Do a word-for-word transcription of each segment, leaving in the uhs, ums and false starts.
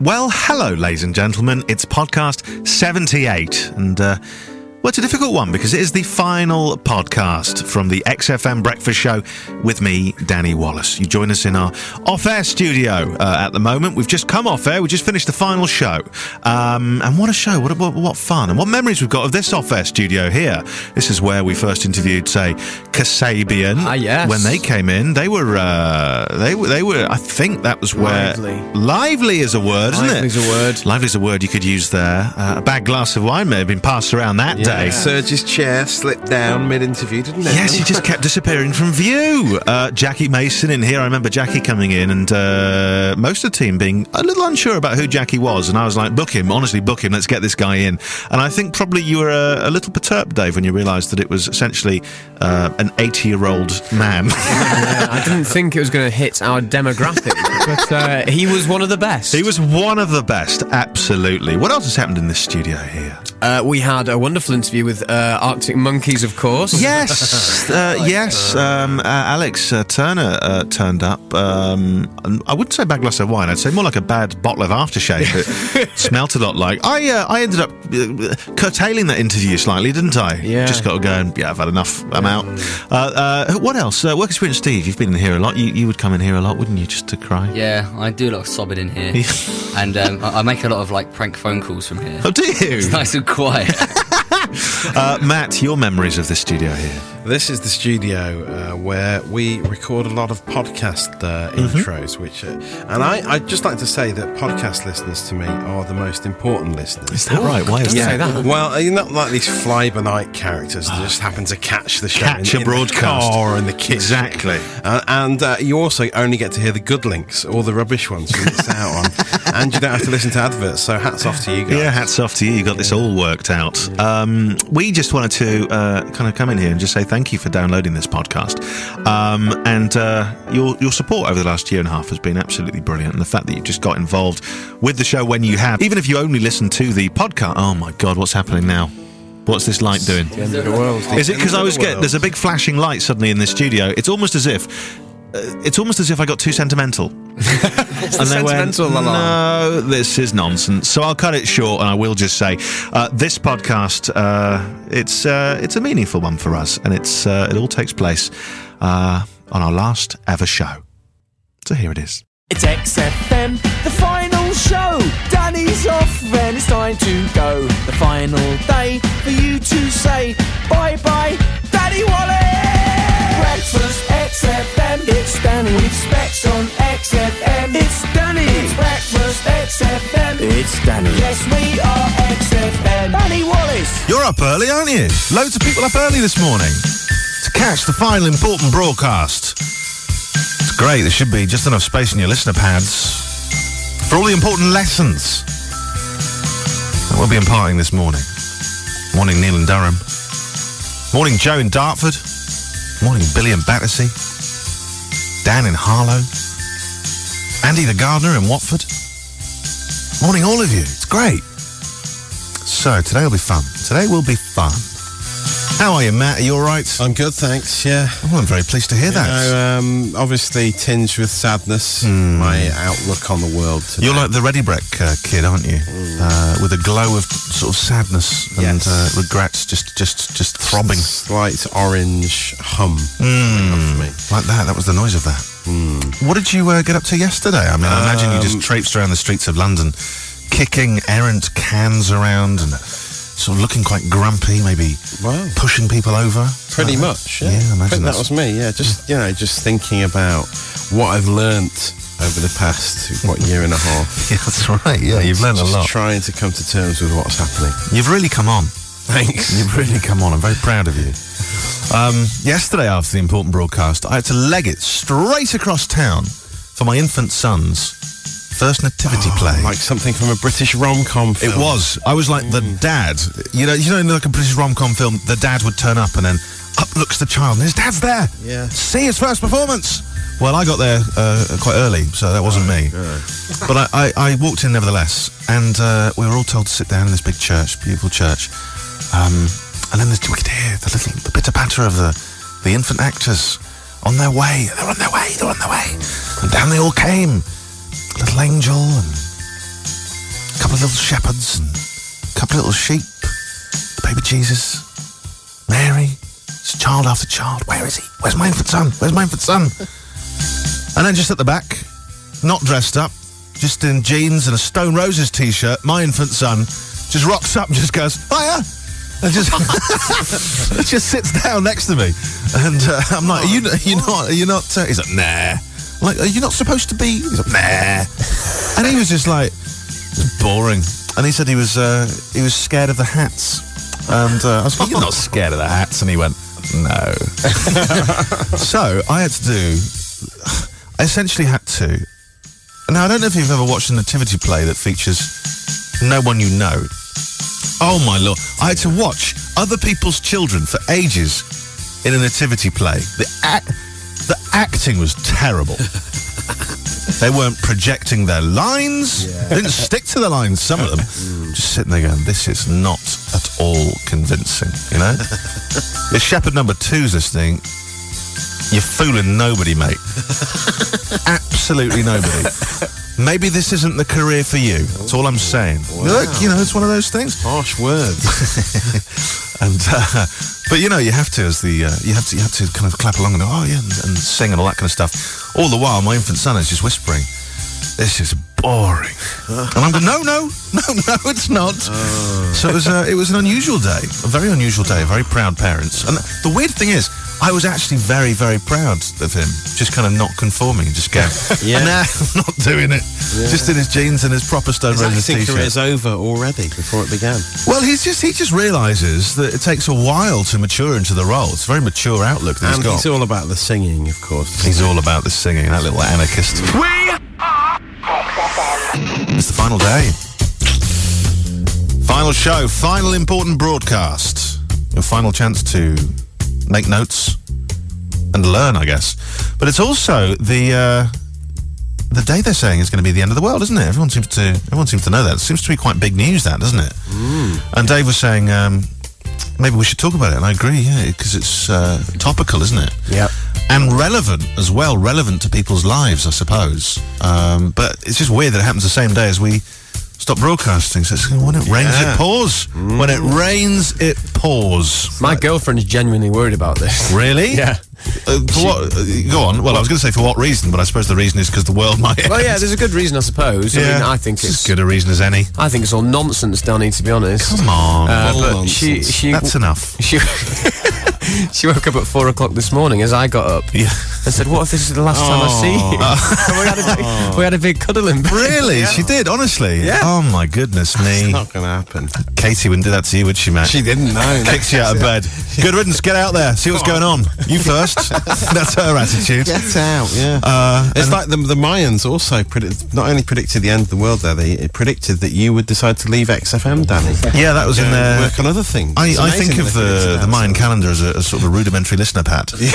Well, hello, ladies and gentlemen. It's podcast seventy-eight, and uh, well, it's a difficult one because it is the final podcast from the X F M Breakfast Show with me, Danny Wallace. You join us in our off-air studio uh, at the moment. We've just come off air. We just finished the final show. Um, and what a show. What, what, what fun. And what memories we've got of this off-air studio here. This is where we first interviewed, say, Kasabian. Ah, yes. When they came in, they were, uh, they were, they were, I think that was where... Lively. Lively is a word, isn't it? Lively's a word. Lively's a word you could use there. Uh, a bad glass of wine may have been passed around that Yeah. day. Serge's chair slipped down mid-interview, didn't it? Yes, he just kept disappearing from view. Uh, Jackie Mason in here. I remember Jackie coming in and uh, most of the team being a little unsure about who Jackie was. And I was like, book him, honestly, book him. Let's get this guy in. And I think probably you were a, a little perturbed, Dave, when you realised that it was essentially uh, an eighty-year-old man. Yeah, I didn't think it was going to hit our demographic, but uh, he was one of the best. He was one of the best, absolutely. What else has happened in this studio here? Uh, we had a wonderful interview with uh, Arctic Monkeys, of course. Yes, uh, yes. Um, uh, Alex uh, Turner uh, turned up. Um, I wouldn't say a bad glass of wine. I'd say more like a bad bottle of aftershave. It smelt a lot like. I uh, I ended up uh, curtailing that interview slightly, didn't I? Yeah. Just got to go and yeah, I've had enough. I'm out. Uh, uh, what else? Uh, work experience, Steve. You've been in here a lot. You you would come in here a lot, wouldn't you? Just to cry. Yeah, I do a lot of sobbing in here, and um, I, I make a lot of like prank phone calls from here. Oh, do you? It's nice and quiet. uh, Matt, your memories of the studio here? This is the studio uh, where we record a lot of podcast uh, Mm-hmm. intros, which, uh, and I, I'd just like to say that podcast listeners to me are the most important listeners. Is that right? Why is Yeah. that? Say that. Well, you're not like these fly-by-night characters that just happen to catch the show Catch in, a in broadcast. the car and the kitchen. Exactly. Uh, and uh, you also only get to hear the good links, all the rubbish ones you miss out on, and you don't have to listen to adverts. So hats off to you guys. Yeah, hats off to you. You got this all worked out. Um, we just wanted to uh, kind of come in here and just say thank you for downloading this podcast. Um, and uh, your your support over the last year and a half has been absolutely brilliant. And the fact that you've just got involved with the show when you have, even if you only listen to the podcast. Oh my God, what's happening now? What's this light doing? The end of the world. Is it because I was End of the getting? world. There's a big flashing light suddenly in the studio. It's almost as if. Uh, it's almost as if I got too sentimental. It's the And they went, sentimental alarm. no, this is nonsense. So I'll cut it short, and I will just say, uh, this podcast, uh, it's uh, it's a meaningful one for us, and it's uh, it all takes place uh, on our last ever show. So here it is. It's X F M, the final show. Danny's off and it's time to go. The final day for you to say bye-bye, Danny Wallace. Breakfast X F M, it's Danny. With Specs on X F M, it's Danny. It's Breakfast X F M, it's Danny. Yes, we are X F M. Danny Wallace. You're up early, aren't you? Loads of people up early this morning to catch the final important broadcast. It's great. There should be just enough space in your listener pads for all the important lessons that we'll be imparting this morning. Morning, Neil in Durham. Morning, Joe in Dartford. Morning, Billy in Battersea. Dan in Harlow. Andy the gardener in Watford. Morning, all of you. It's great. So, today will be fun. Today will be fun. How are you, Matt? Are you all right? I'm good, thanks. Yeah. Oh, I'm very pleased to hear You that. know, um, obviously tinged with sadness. My outlook on the world today. You're like the Ready Brek uh, kid, aren't you? Uh, with a glow of sort of sadness and Yes. uh, regrets, just, just, just throbbing. Slight orange hum Mm. of me. Like that. That was the noise of that. What did you uh, get up to yesterday? I mean, I imagine you just Um, traipsed around the streets of London, kicking errant cans around and sort of looking quite grumpy, maybe Wow. pushing people over. Pretty Uh, much, yeah. Yeah, I I imagine think that that's- was me, yeah. Just, you know, just thinking about what I've learnt over the past, what, year and a half. Yeah, that's right. Yeah, you've learned a Just lot. trying to come to terms with what's happening. You've really come on. Thanks. You've really come on. I'm very proud of you. Um, yesterday, after the important broadcast, I had to leg it straight across town for my infant son's first nativity play. Like something from a British rom-com film. It was. I was like the dad. You know, you know, in like a British rom-com film, the dad would turn up and then up looks the child and his dad's there. Yeah. See his first performance. Well, I got there uh, quite early, so that wasn't me. But I, I, I walked in nevertheless, and uh, we were all told to sit down in this big church, beautiful church. Um, and then we could hear the little, the pitter-patter of the, the infant actors on their way. They're on their way, they're on their way. And down they all came. Little Angel and little shepherds and a couple of little sheep, baby Jesus, Mary, it's child after child. Where is he? Where's my infant son? Where's my infant son? And then just at the back, not dressed up, just in jeans and a Stone Roses t-shirt, my infant son just rocks up and just goes, hiya! And just, just sits down next to me. And uh, I'm like, are you, are you not, are you not, uh, he's like, nah. I'm like, are you not supposed to be? He's like, nah. And he was just like, it was boring. And he said he was, uh, he was scared of the hats. And uh, I was like, you're not scared of the hats? And he went, no. So I had to do, I essentially had to, now I don't know if you've ever watched a nativity play that features no one you know. Oh my lord. I had to watch other people's children for ages in a nativity play. The, act, the acting was terrible. They weren't projecting their lines. Yeah. They didn't stick to the lines, some of them. Just sitting there going, this is not at all convincing, you know? If Shepherd number two's listening, you're fooling nobody, mate. Absolutely nobody. Maybe this isn't the career for you. That's all I'm saying. Wow. Look, you know, it's one of those things. Harsh words. and uh, but you know, you have to as the uh, you have to you have to kind of clap along and go, oh yeah, and, and sing and all that kind of stuff. All the while, my infant son is just whispering, "This is boring," and I'm going, "No, no, no, no, it's not." Oh. So it was uh, it was an unusual day, a very unusual day. Very proud parents, and the weird thing is, I was actually very, very proud of him, just kind of not conforming, just going, yeah. nah, I'm not doing it. Yeah. Just in his jeans and his proper Stone Roses t-shirt. His acting career's over already, before it began. Well, he's just he just realises that it takes a while to mature into the role. It's a very mature outlook that and he's got. he's all about the singing, of course. He's all about the singing, that little anarchist. We are X F M. It's the final day. Final show, final important broadcast. Your final chance to make notes and learn, I guess. But it's also the uh, the day they're saying is going to be the end of the world, isn't it? Everyone seems to everyone seems to know that. It seems to be quite big news, that, doesn't it? Mm. And Dave was saying um, maybe we should talk about it, and I agree, yeah, because it's uh, topical, isn't it? Yeah. And relevant as well, relevant to people's lives, I suppose. Um, but it's just weird that it happens the same day as we stop broadcasting. So it's, when it rains, yeah. it pours. Mm. When it rains, it pours. My girlfriend's genuinely worried about this. Really? Yeah. Uh, for she, what? Uh, go on. Well, I was going to say for what reason, but I suppose the reason is because the world might end. Well, yeah, there's a good reason, I suppose. Yeah. I mean, I think it's as good a reason as any. I think it's all nonsense, Danny, to be honest. Come on. Uh, all but nonsense. She, she, That's enough. She, she woke up at four o'clock this morning as I got up. Yeah. And said, what if this is the last oh. time I see you? Uh, we, had a big, oh. we had a big cuddling. Really? Yeah. She did, honestly? Yeah. Oh, my goodness me. It's not going to happen. Katie wouldn't do that to you, would she, Matt? She didn't, no. Kicks you out of bed. Good riddance, get out there. See what's going on. You first. That's her attitude. Get out, yeah. Uh, it's like the, the Mayans also predict, not only predicted the end of the world there, they predicted that you would decide to leave X F M, Danny. Yeah, that was in there. Work on other things. I, I think of the, the Mayan calendar as a, a sort of a rudimentary listener pad. Yeah.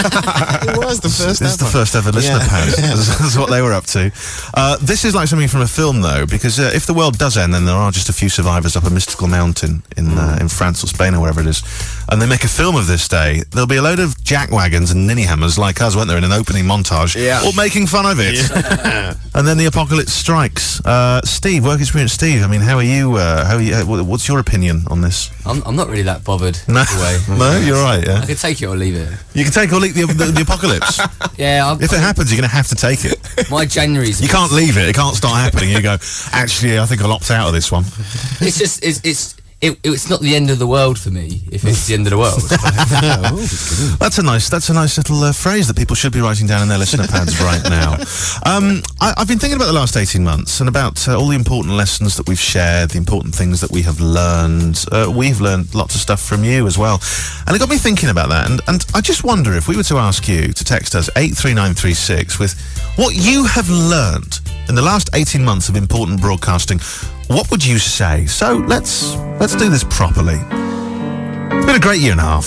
It was the first It's ever. the first ever listener yeah. pad. That's, that's what they were up to. Uh, this is like something from a film, though, because uh, if the world does end, then there are just a few survivors up a mystical mountain in uh, in France or Spain or wherever it is, and they make a film of this day. There'll be a load of jackwagons and ninny hammers like us, won't there, in an opening montage, yeah. all making fun of it. Yeah. And then the apocalypse strikes. Uh, Steve, work experience Steve, I mean, how are you, uh, how are you, uh, what's your opinion on this? I'm, I'm not really that bothered. No, way. No, you're right, yeah. I can take it or leave it. You can take or leave the, the, the apocalypse? Yeah. I'm, if it I'm, happens, you're going to have to take it. My January's... You can't leave it, it can't start happening. You go, actually, I think I'll opt out of this one. It's just, it's... it's It, it's not the end of the world for me if it's the end of the world. That's a nice that's a nice little uh, phrase that people should be writing down in their listener pads right now. Um, I, I've been thinking about the last eighteen months and about uh, all the important lessons that we've shared, the important things that we have learned. Uh, we've learned lots of stuff from you as well. And it got me thinking about that. And, and I just wonder if we were to ask you to text us eight three nine three six with what you have learned in the last eighteen months of important broadcasting, what would you say? So let's let's do this properly. It's been a great year and a half.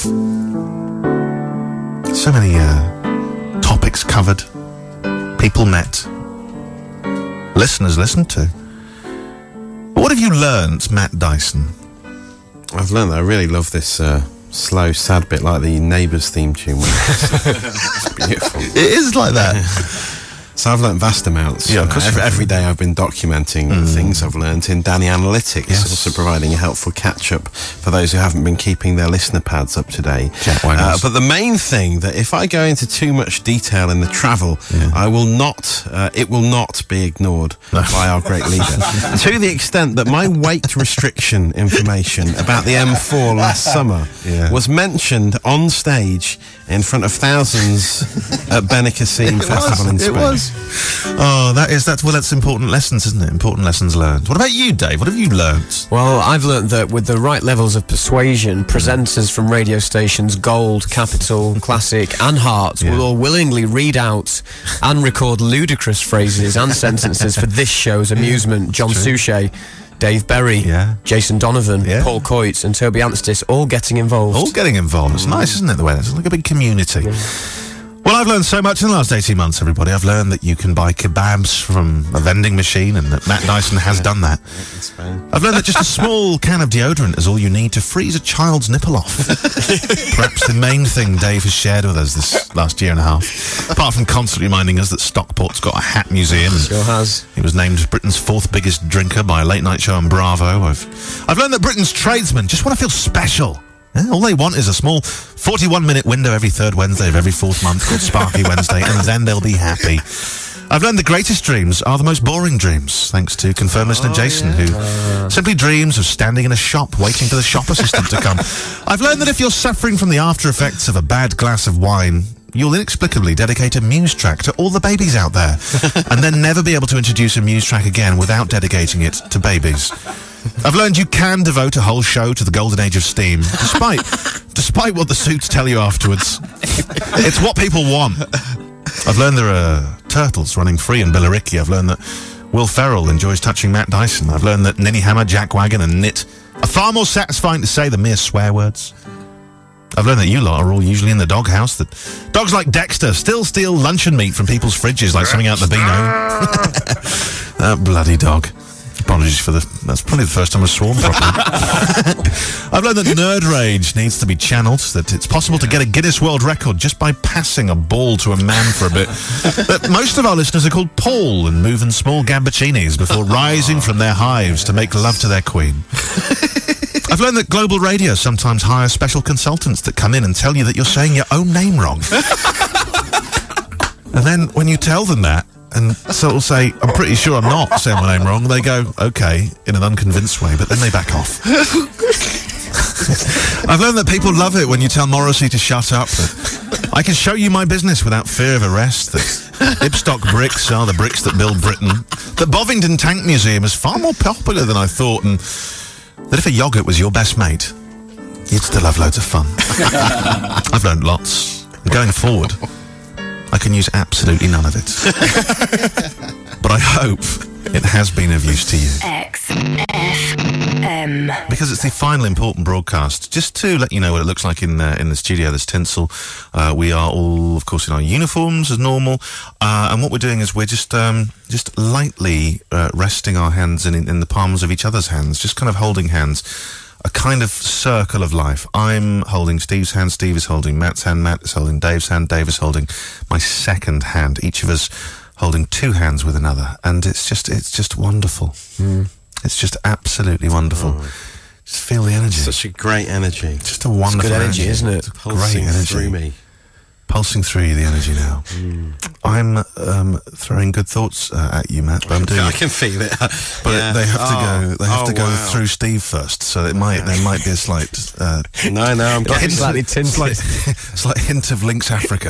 So many uh, topics covered, people met, listeners listened to. But what have you learnt, Matt Dyson? I've learned that I really love this uh, slow, sad bit, like the Neighbours theme tune. It's beautiful. It is like that. So I've learnt vast amounts. Yeah, of Uh, course every, you have. every day I've been documenting Mm. things I've learnt in Danny Analytics, Yes. also providing a helpful catch-up for those who haven't been keeping their listener pads up to date. Jack Waggons. Uh, but the main thing that if I go into too much detail in the travel, Yeah. I will not, uh, it will not be ignored by our great leader. To the extent that my weight restriction information about the M four last summer Yeah. was mentioned on stage in front of thousands at Benicassim Festival in Spain. It was. Oh, that is, that's, well, that's important lessons, isn't it? Important lessons learned. What about you, Dave? What have you learnt? Well, I've learnt that with the right levels of persuasion, presenters from radio stations Gold, Capital, Classic and Heart Yeah. will all willingly read out and record ludicrous phrases and sentences for this show's amusement. John Suchet, Dave Berry, Yeah. Jason Donovan, Yeah. Paul Coitz and Toby Anstis all getting involved. All getting involved. It's nice, isn't it, the way? It's like a big community. Well, I've learned so much in the last eighteen months, everybody. I've learned that you can buy kebabs from a vending machine and that Matt Dyson has done that. In Spain. I've learned that just a small can of deodorant is all you need to freeze a child's nipple off. Perhaps the main thing Dave has shared with us this last year and a half, apart from constantly reminding us that Stockport's got a hat museum. And Sure has. he was named Britain's fourth biggest drinker by a late night show on Bravo. I've, I've learned that Britain's tradesmen just want to feel special. Yeah, all they want is a small forty-one minute window every third Wednesday of every fourth month called Sparky Wednesday, and then they'll be happy. I've learned the greatest dreams are the most boring dreams, thanks to confirmed listener Jason, who simply dreams of standing in a shop waiting for the shop assistant to come. I've learned that if you're suffering from the after effects of a bad glass of wine, you'll inexplicably dedicate a Muse track to all the babies out there, and then never be able to introduce a Muse track again without dedicating it to babies. I've learned you can devote a whole show to the golden age of steam, despite despite what the suits tell you afterwards. It's what people want. I've learned there are turtles running free in Billericay. I've learned that Will Ferrell enjoys touching Matt Dyson. I've learned that Ninny Hammer, Jack Wagon and Nit are far more satisfying to say than mere swear words. I've learned that you lot are all usually in the doghouse, that dogs like Dexter still steal luncheon meat from people's fridges like something out the Beano. That bloody dog. Apologies for the... That's probably the first time I've sworn properly. I've learned that nerd rage needs to be channeled, that it's possible to get a Guinness World Record just by passing a ball to a man for a bit, that most of our listeners are called Paul and move in small gambachinis before rising from their hives to make love to their queen. I've learned that Global Radio sometimes hires special consultants that come in and tell you that you're saying your own name wrong. And then when you tell them that, and sort of say, I'm pretty sure I'm not saying my name wrong, they go, okay, in an unconvinced way, but then they back off. I've learned that people love it when you tell Morrissey to shut up, that I can show you my business without fear of arrest, that Ibstock bricks are the bricks that build Britain, that Bovingdon Tank Museum is far more popular than I thought, and that if a yoghurt was your best mate, you'd still have loads of fun. I've learned lots. And going forward, I can use absolutely none of it. But I hope it has been of use to you. X F M. Because it's the final important broadcast, just to let you know what it looks like in uh, in the studio, there's tinsel. Uh, we are all, of course, in our uniforms as normal. Uh, and what we're doing is we're just um, just lightly uh, resting our hands in, in the palms of each other's hands, just kind of holding hands. A kind of circle of life. I'm holding Steve's hand, Steve is holding Matt's hand, Matt is holding Dave's hand, Dave is holding my second hand. Each of us holding two hands with another. And it's just, it's just wonderful. Mm. It's just absolutely wonderful. Oh. Just feel the energy. Such a great energy. Just a wonderful it's good energy, energy, isn't it? Pulsing great energy. Through me. Pulsing through the energy now. Mm. I'm um, throwing good thoughts uh, at you, Matt, but I'm doing I it. can feel it. But yeah. they have to oh. go. They have oh, to go wow. through Steve first, so it might. There might be a slight. Uh, no, no, I'm getting slightly tinted. Slight, slight hint of Lynx Africa.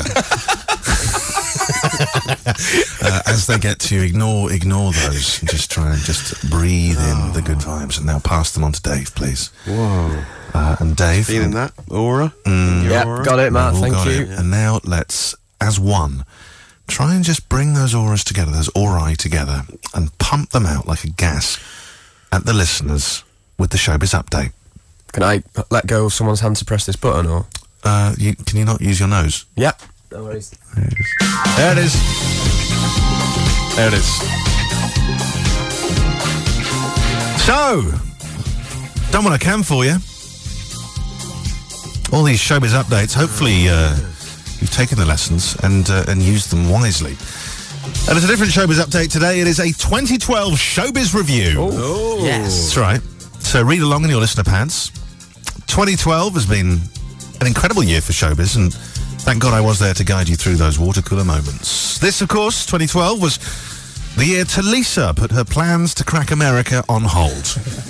uh, as they get to you, ignore ignore those. And just try and just breathe in the good vibes, and now pass them on to Dave, please. Whoa. Uh, and Dave, feeling that aura? Mm, yeah, aura? got it, Matt. We've all Thank got you. it. And now let's, as one, try and just bring those auras together, those aurae together, and pump them out like a gas at the listeners with the Showbiz Update. Can I let go of someone's hand to press this button, or? Uh, you, can you not use your nose? Yep. No worries. There it is. There it is. So, done what I can for you. All these Showbiz Updates, hopefully uh, you've taken the lessons and uh, and used them wisely. And it's a different Showbiz update today. It is a twenty twelve Showbiz review. Oh, yes. That's right. So read along in your listener pads. twenty twelve has been an incredible year for Showbiz, and thank God I was there to guide you through those water cooler moments. This, of course, twenty twelve was the year Talisa put her plans to crack America on hold.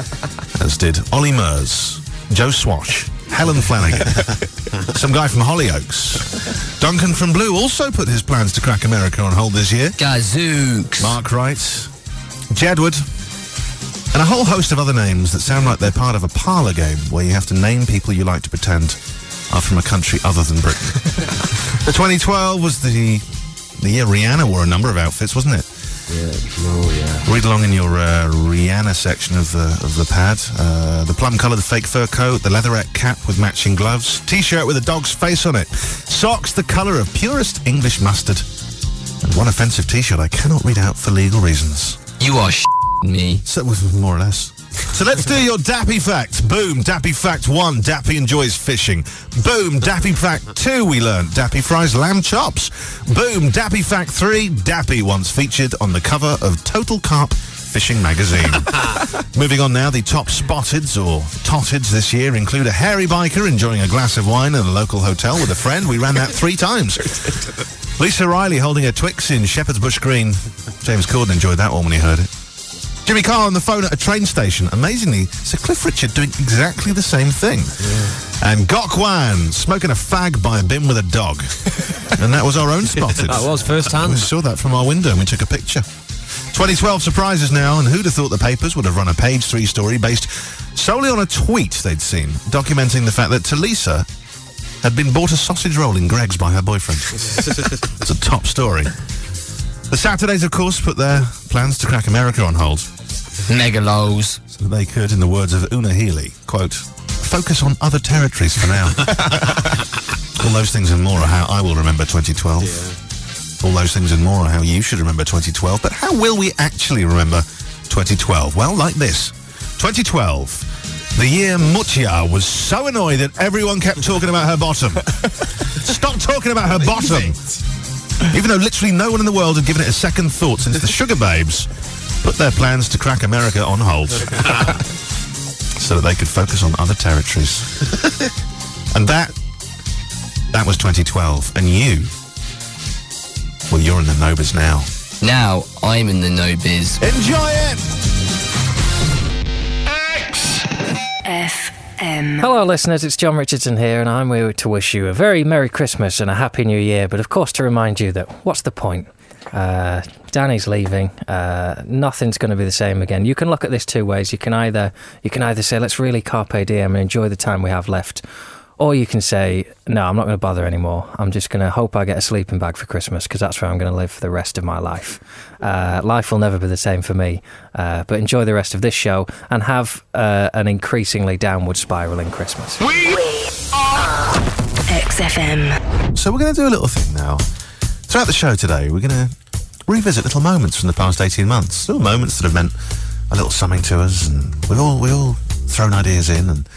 As did Ollie Murs, Joe Swash, Helen Flanagan, some guy from Hollyoaks. Duncan from Blue also put his plans to crack America on hold this year. Gazooks. Mark Wright, Jedward, and a whole host of other names that sound like they're part of a parlour game where you have to name people you like to pretend are from a country other than Britain. twenty twelve was the the year Rihanna wore a number of outfits, wasn't it? Yeah, oh yeah. Read along in your uh, Rihanna section of the of the pad. Uh, the plum-coloured fake fur coat, the leatherette cap with matching gloves, T-shirt with a dog's face on it, socks the colour of purest English mustard, and one offensive T-shirt I cannot read out for legal reasons. You are sh**ing me. So, more or less. So let's do your Dappy facts. Boom, Dappy fact one, Dappy enjoys fishing. Boom, Dappy fact two, we learned Dappy fries lamb chops. Boom, Dappy fact three, Dappy once featured on the cover of Total Carp Fishing Magazine. Moving on now, the top spotteds or totteds this year include a hairy biker enjoying a glass of wine at a local hotel with a friend. We ran that three times. Lisa Riley holding a Twix in Shepherd's Bush Green. James Corden enjoyed that one when he heard it. Jimmy Carr on the phone at a train station. Amazingly, Sir Cliff Richard doing exactly the same thing. Yeah. And Gok Wan smoking a fag by a bin with a dog. And that was our own spotted. That was first hand. We saw that from our window and we took a picture. twenty twelve surprises now, and who'd have thought the papers would have run a page three story based solely on a tweet they'd seen, documenting the fact that Talisa had been bought a sausage roll in Greggs by her boyfriend. It's a top story. The Saturdays, of course, put their plans to crack America on hold. Megalows. So that they could, in the words of Una Healy, quote, focus on other territories for now. All those things and more are how I will remember twenty twelve. Yeah. All those things and more are how you should remember twenty twelve. But how will we actually remember twenty twelve? Well, like this. twenty twelve, the year Mutia was so annoyed that everyone kept talking about her bottom. Stop talking about her bottom. Even though literally no one in the world had given it a second thought since the Sugar Babes put their plans to crack America on hold so that they could focus on other territories. And that, that was twenty twelve. And you, well, you're in the no-biz now. Now, I'm in the no-biz. Enjoy it! F M. Hello listeners, it's John Richardson here, and I'm here to wish you a very Merry Christmas and a Happy New Year, but of course to remind you that what's the point? Uh, Danny's leaving, uh, nothing's going to be the same again. You can look at this two ways. You can either you can either say, let's really carpe diem and enjoy the time we have left, or you can say, no, I'm not going to bother anymore. I'm just going to hope I get a sleeping bag for Christmas, because that's where I'm going to live for the rest of my life. Uh, life will never be the same for me, uh, but enjoy the rest of this show and have uh, an increasingly downward spiral in Christmas. We are X F M. So we're going to do a little thing now. Throughout the show today, we're going to revisit little moments from the past eighteen months. Little moments that have meant a little something to us, and we've all, we've all thrown ideas in and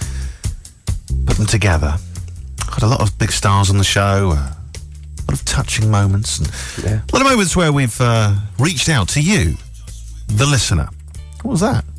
put them together. Had a lot of big stars on the show, uh, a lot of touching moments, and yeah. a lot of moments where we've uh, reached out to you, the listener. What was that?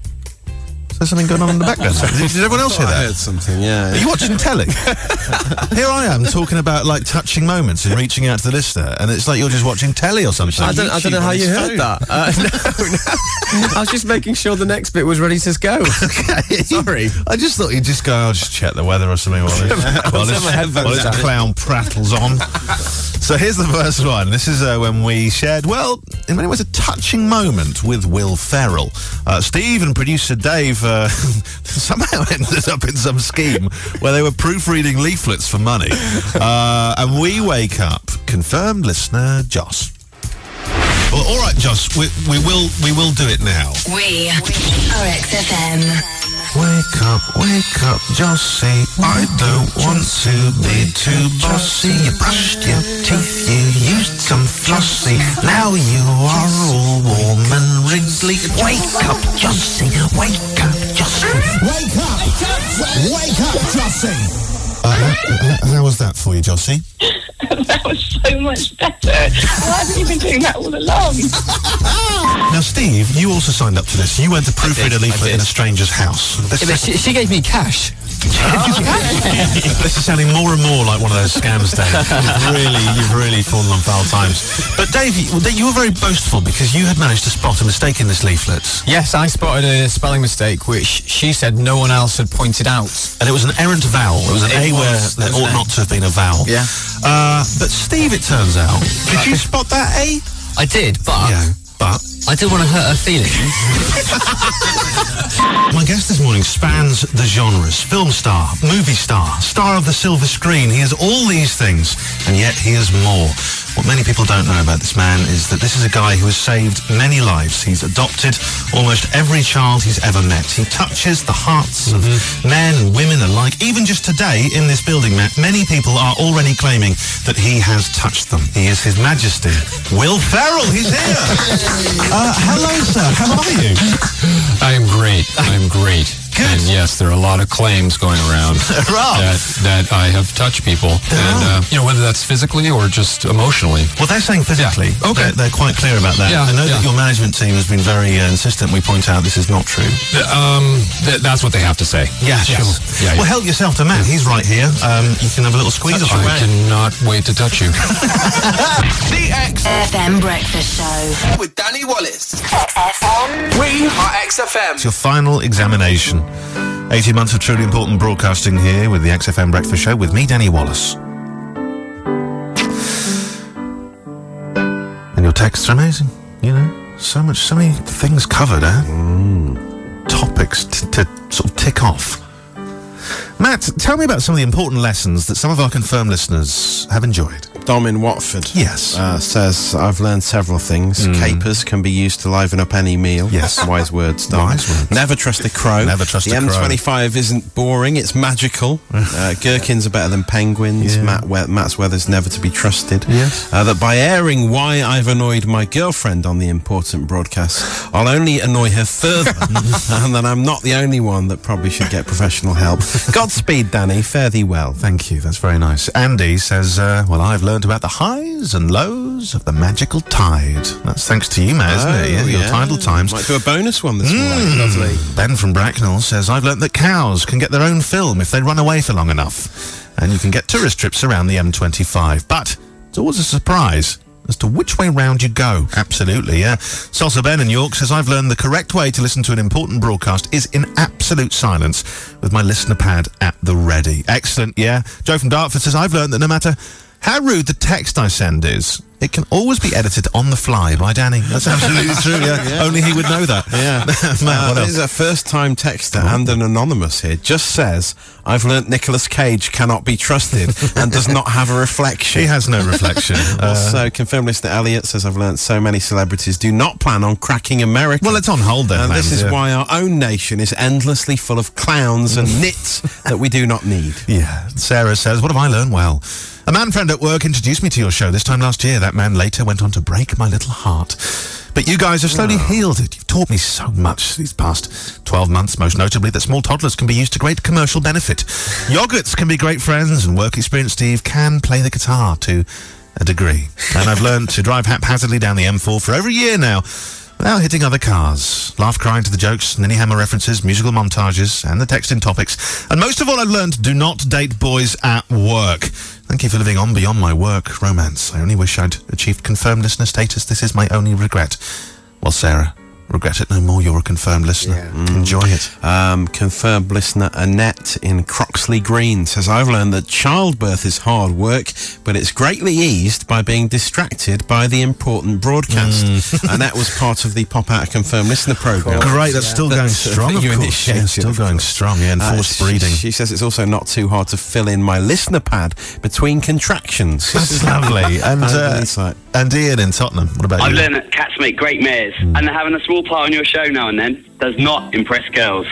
Is there something going on in the background? Did, did everyone else hear that? I heard something, yeah. Are you watching telly? Here I am talking about like touching moments and reaching out to the listener, and it's like you're just watching telly or something. I don't, I don't know how you heard that. Uh, no, no. I was just making sure the next bit was ready to go. Okay. Sorry. I just thought you'd just go, I'll just check the weather or something while this, while this, while this clown prattles on. So here's the first one. This is uh, when we shared, well, in many ways, a touching moment with Will Ferrell. Uh, Steve and producer Dave uh, somehow ended up in some scheme where they were proofreading leaflets for money. Uh, and we wake up, confirmed listener Joss. Well, all right, Joss, we, we will we will do it now. We are X F M. Wake up, wake up, Jossie. I don't want to be too bossy. You brushed your teeth, you used some flossy. Now you are all warm and wriggly. Wake up, Jossie. Wake up, Jossie. Wake up! Wake up, Jossie! Uh, how, how was that for you, Jossie? That was so much better. Why haven't you been doing that all along? Now, Steve, you also signed up to this. You went to proofread a did, I leaflet did. in a stranger's house. This, Yeah, but she, she gave me cash. this is sounding more and more like one of those scams, Dave. You've really, you've really fallen on foul times. But Dave, you, you were very boastful because you had managed to spot a mistake in this leaflet. Yes, I spotted a spelling mistake which she said no one else had pointed out. And it was an errant vowel. It was an It A where was. there It was ought an A. not to have been a vowel. Yeah. Uh, but Steve, it turns out, did you spot that A? I did, but Yeah, but... I didn't want to hurt her feelings. My guest this morning spans the genres. Film star, movie star, star of the silver screen. He is all these things, and yet he is more. What many people don't know about this man is that this is a guy who has saved many lives. He's adopted almost every child he's ever met. He touches the hearts of men and women alike. Even just today in this building, Matt, many people are already claiming that he has touched them. He is His Majesty Will Ferrell. He's here. uh, hello, sir. How are you? I am great. I am great. Good. And yes, there are a lot of claims going around Right. that, that I have touched people. And, uh, you know, whether that's physically or just emotionally. Well, they're saying physically. Yeah. Okay. They're, they're quite clear about that. Yeah, I know that yeah. your management team has been very uh, insistent. We point out this is not true. Um, th- that's what they have to say. Yeah, Yes. sure. Yeah, Well, yeah. help yourself to Matt. He's right here. Um, you can have a little squeeze of I cannot wait to touch you. The X F M Breakfast Show. with Danny Wallace. X F M. We are X F M. It's your final examination. eighteen months of truly important broadcasting here with the X F M Breakfast Show with me, Danny Wallace. And your texts are amazing. You know, so much, so many things covered, eh? Mm. Topics t- to sort of tick off. Matt, tell me about some of the important lessons that some of our confirmed listeners have enjoyed. Dom in Watford Yes. uh, says, I've learned several things. Capers can be used to liven up any meal. Yes. Wise words, Dom. Wise words. Never trust a crow. Never trust the a crow. M twenty-five isn't boring, it's magical. uh, gherkins are better than penguins. Yeah. Matt we- Matt's weather's never to be trusted. Yes. Uh, that by airing why I've annoyed my girlfriend on the important broadcast, I'll only annoy her further. And that I'm not the only one that probably should get professional help. Godspeed, Danny. Fare thee well. Thank you, that's very nice. Andy says, uh, well, I've learned about the highs and lows of the magical tide. That's thanks to you, Matt, isn't it? Oh, Your yeah. tidal times. Might do a bonus one this Mm. morning. Lovely. Ben from Bracknell says, I've learnt that cows can get their own film if they run away for long enough. And you can get tourist trips around the M twenty-five. But it's always a surprise as to which way round you go. Absolutely, yeah. Salsa Ben in York says, I've learned the correct way to listen to an important broadcast is in absolute silence with my listener pad at the ready. Excellent, yeah. Joe from Dartford says, I've learned that no matter how rude the text I send is, it can always be edited on the fly by Danny. That's absolutely true, yeah. Yeah. Only he would know that. Yeah. Matt, Uh, what this else? is a first-time texter and an anonymous here. Just says, I've learnt Nicolas Cage cannot be trusted and does not have a reflection. He has no reflection. Uh, Also, confirmed listener Elliot says, I've learnt so many celebrities do not plan on cracking America. well, it's on hold then. and this plans, is yeah. why our own nation is endlessly full of clowns and nits that we do not need. Yeah. Sarah says, what have I learned? Well, a man friend at work introduced me to your show this time last year. That man later went on to break my little heart. But you guys have slowly healed it. You've taught me so much these past twelve months, most notably that small toddlers can be used to great commercial benefit. Yogurts can be great friends, and work experience Steve can play the guitar to a degree. And I've learned to drive haphazardly down the M four for over a year now, without hitting other cars. Laugh crying to the jokes, Ninny Hammer references, musical montages, and the texting topics. And most of all, I've learned, do not date boys at work. Thank you for living on beyond my work romance. I only wish I'd achieved confirmed listener status. This is my only regret. Well, Sarah, regret it no more. You're a confirmed listener. Enjoy it. Um, confirmed listener Annette in Croxley Green says, I've learned that childbirth is hard work, but it's greatly eased by being distracted by the important broadcast. Annette was part of the Pop Out Confirmed Listener programme. Great, that's still going That, uh, strong, of you course. initiated, Yeah, still of going course. strong, yeah, and Uh, forced she- breeding. She says it's also not too hard to fill in my listener pad between contractions. That's lovely. And, Valuable uh, insight. and Ian in Tottenham, what about I've you? learned that cats make great mares, and that having a small part on your show now and then does not impress girls.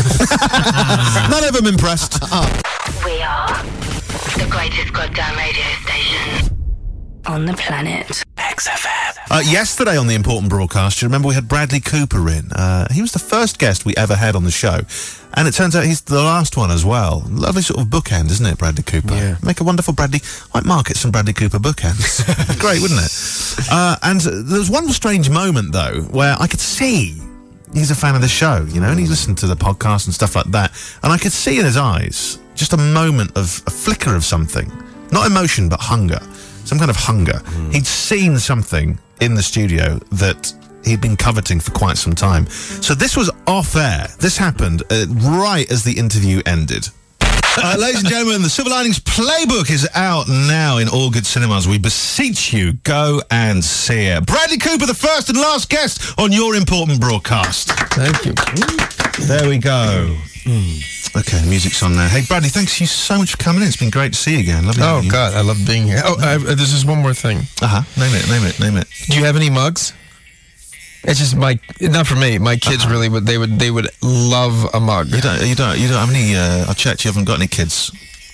None of them impressed. We are the greatest goddamn radio station on the planet. X F M. Uh, yesterday on the important broadcast, you remember we had Bradley Cooper in. Uh, he was the first guest we ever had on the show. And it turns out he's the last one as well. Lovely sort of bookend, isn't it, Bradley Cooper? Yeah. Make a wonderful Bradley... Might market some Bradley Cooper bookends. Great, wouldn't it? Uh, and there was one strange moment, though, where I could see he's a fan of the show, you know, and he listened to the podcast and stuff like that. And I could see in his eyes just a moment of a flicker of something. Not emotion, but hunger. Some kind of hunger. Mm. He'd seen something in the studio that he'd been coveting for quite some time. So this was off air. This happened uh, right as the interview ended. Uh, ladies and gentlemen, the Silver Linings Playbook is out now in all good cinemas. We beseech you, go and see it. Bradley Cooper, the first and last guest on your important broadcast. Thank you. There we go. Mm. Okay, the music's on now. Hey, Bradley, thanks you so much for coming in. It's been great to see you again. Lovely Oh, you. God, I love being here. Oh, I, there's just one more thing. Uh-huh. Name it, name it, name it. Do you have any mugs? It's just my, not for me. My kids uh-huh. really would. They would. They would love a mug. You don't. You don't. You don't have any. Uh, I checked. You haven't got any kids.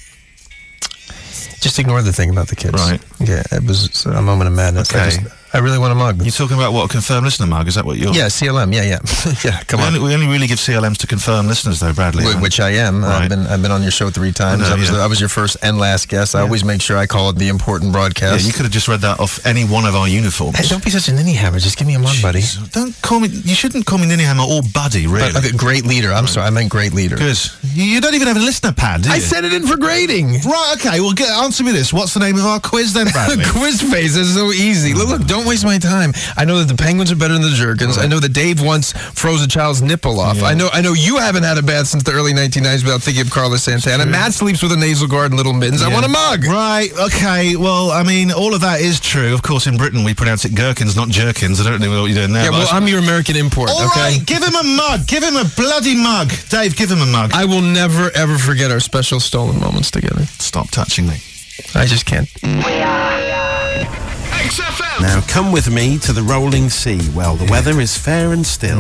Just ignore the thing about the kids. Right. Yeah. It was a moment of madness. Okay. I, just, I really want a mug. You're talking about what? A confirmed listener mug? Is that what you're? Yeah. C L M. Yeah. Yeah. yeah. Come we on. Only, we only really give C L Ms to confirmed listeners, though, Bradley. Wh- which I am. Right. I've been. I've been on your show three times. I, know, I was. yeah. the, I was your first and last guest. I Yeah. always make sure I call it the important broadcast. Yeah, you could have just read that off any one of our uniforms. Hey, don't be such a ninny hammer. Just give me a mug, buddy. Don't call me. You shouldn't call me ninny hammer or buddy. Really. But, okay, great leader. I'm right. sorry. I meant great leader. Good. You, you don't even have a listener pad, do you? I set it in for grading. Right. Okay. Well, get, answer me this. What's the name of our quiz then, Bradley? Quiz phase is so easy. Look, look, don't waste my time. I know that the Penguins are better than the Jerkins. Right. I know that Dave once froze a child's nipple off. Yeah. I know I know you haven't had a bath since the early nineteen nineties without thinking of Carlos Santana. Matt sleeps with a nasal guard and little mittens. Yeah. I want a mug. Right, okay. Well, I mean, all of that is true. Of course, in Britain, we pronounce it gherkins, not jerkins. I don't know what you're doing there. Yeah, well, I'm your American import, all okay? Right, give him a mug. Give him a bloody mug. Dave, give him a mug. I will never, ever forget our special stolen moments together. Stop touching me. I just can't. X F M. Now come with me to the rolling sea. Well, the weather is fair and still.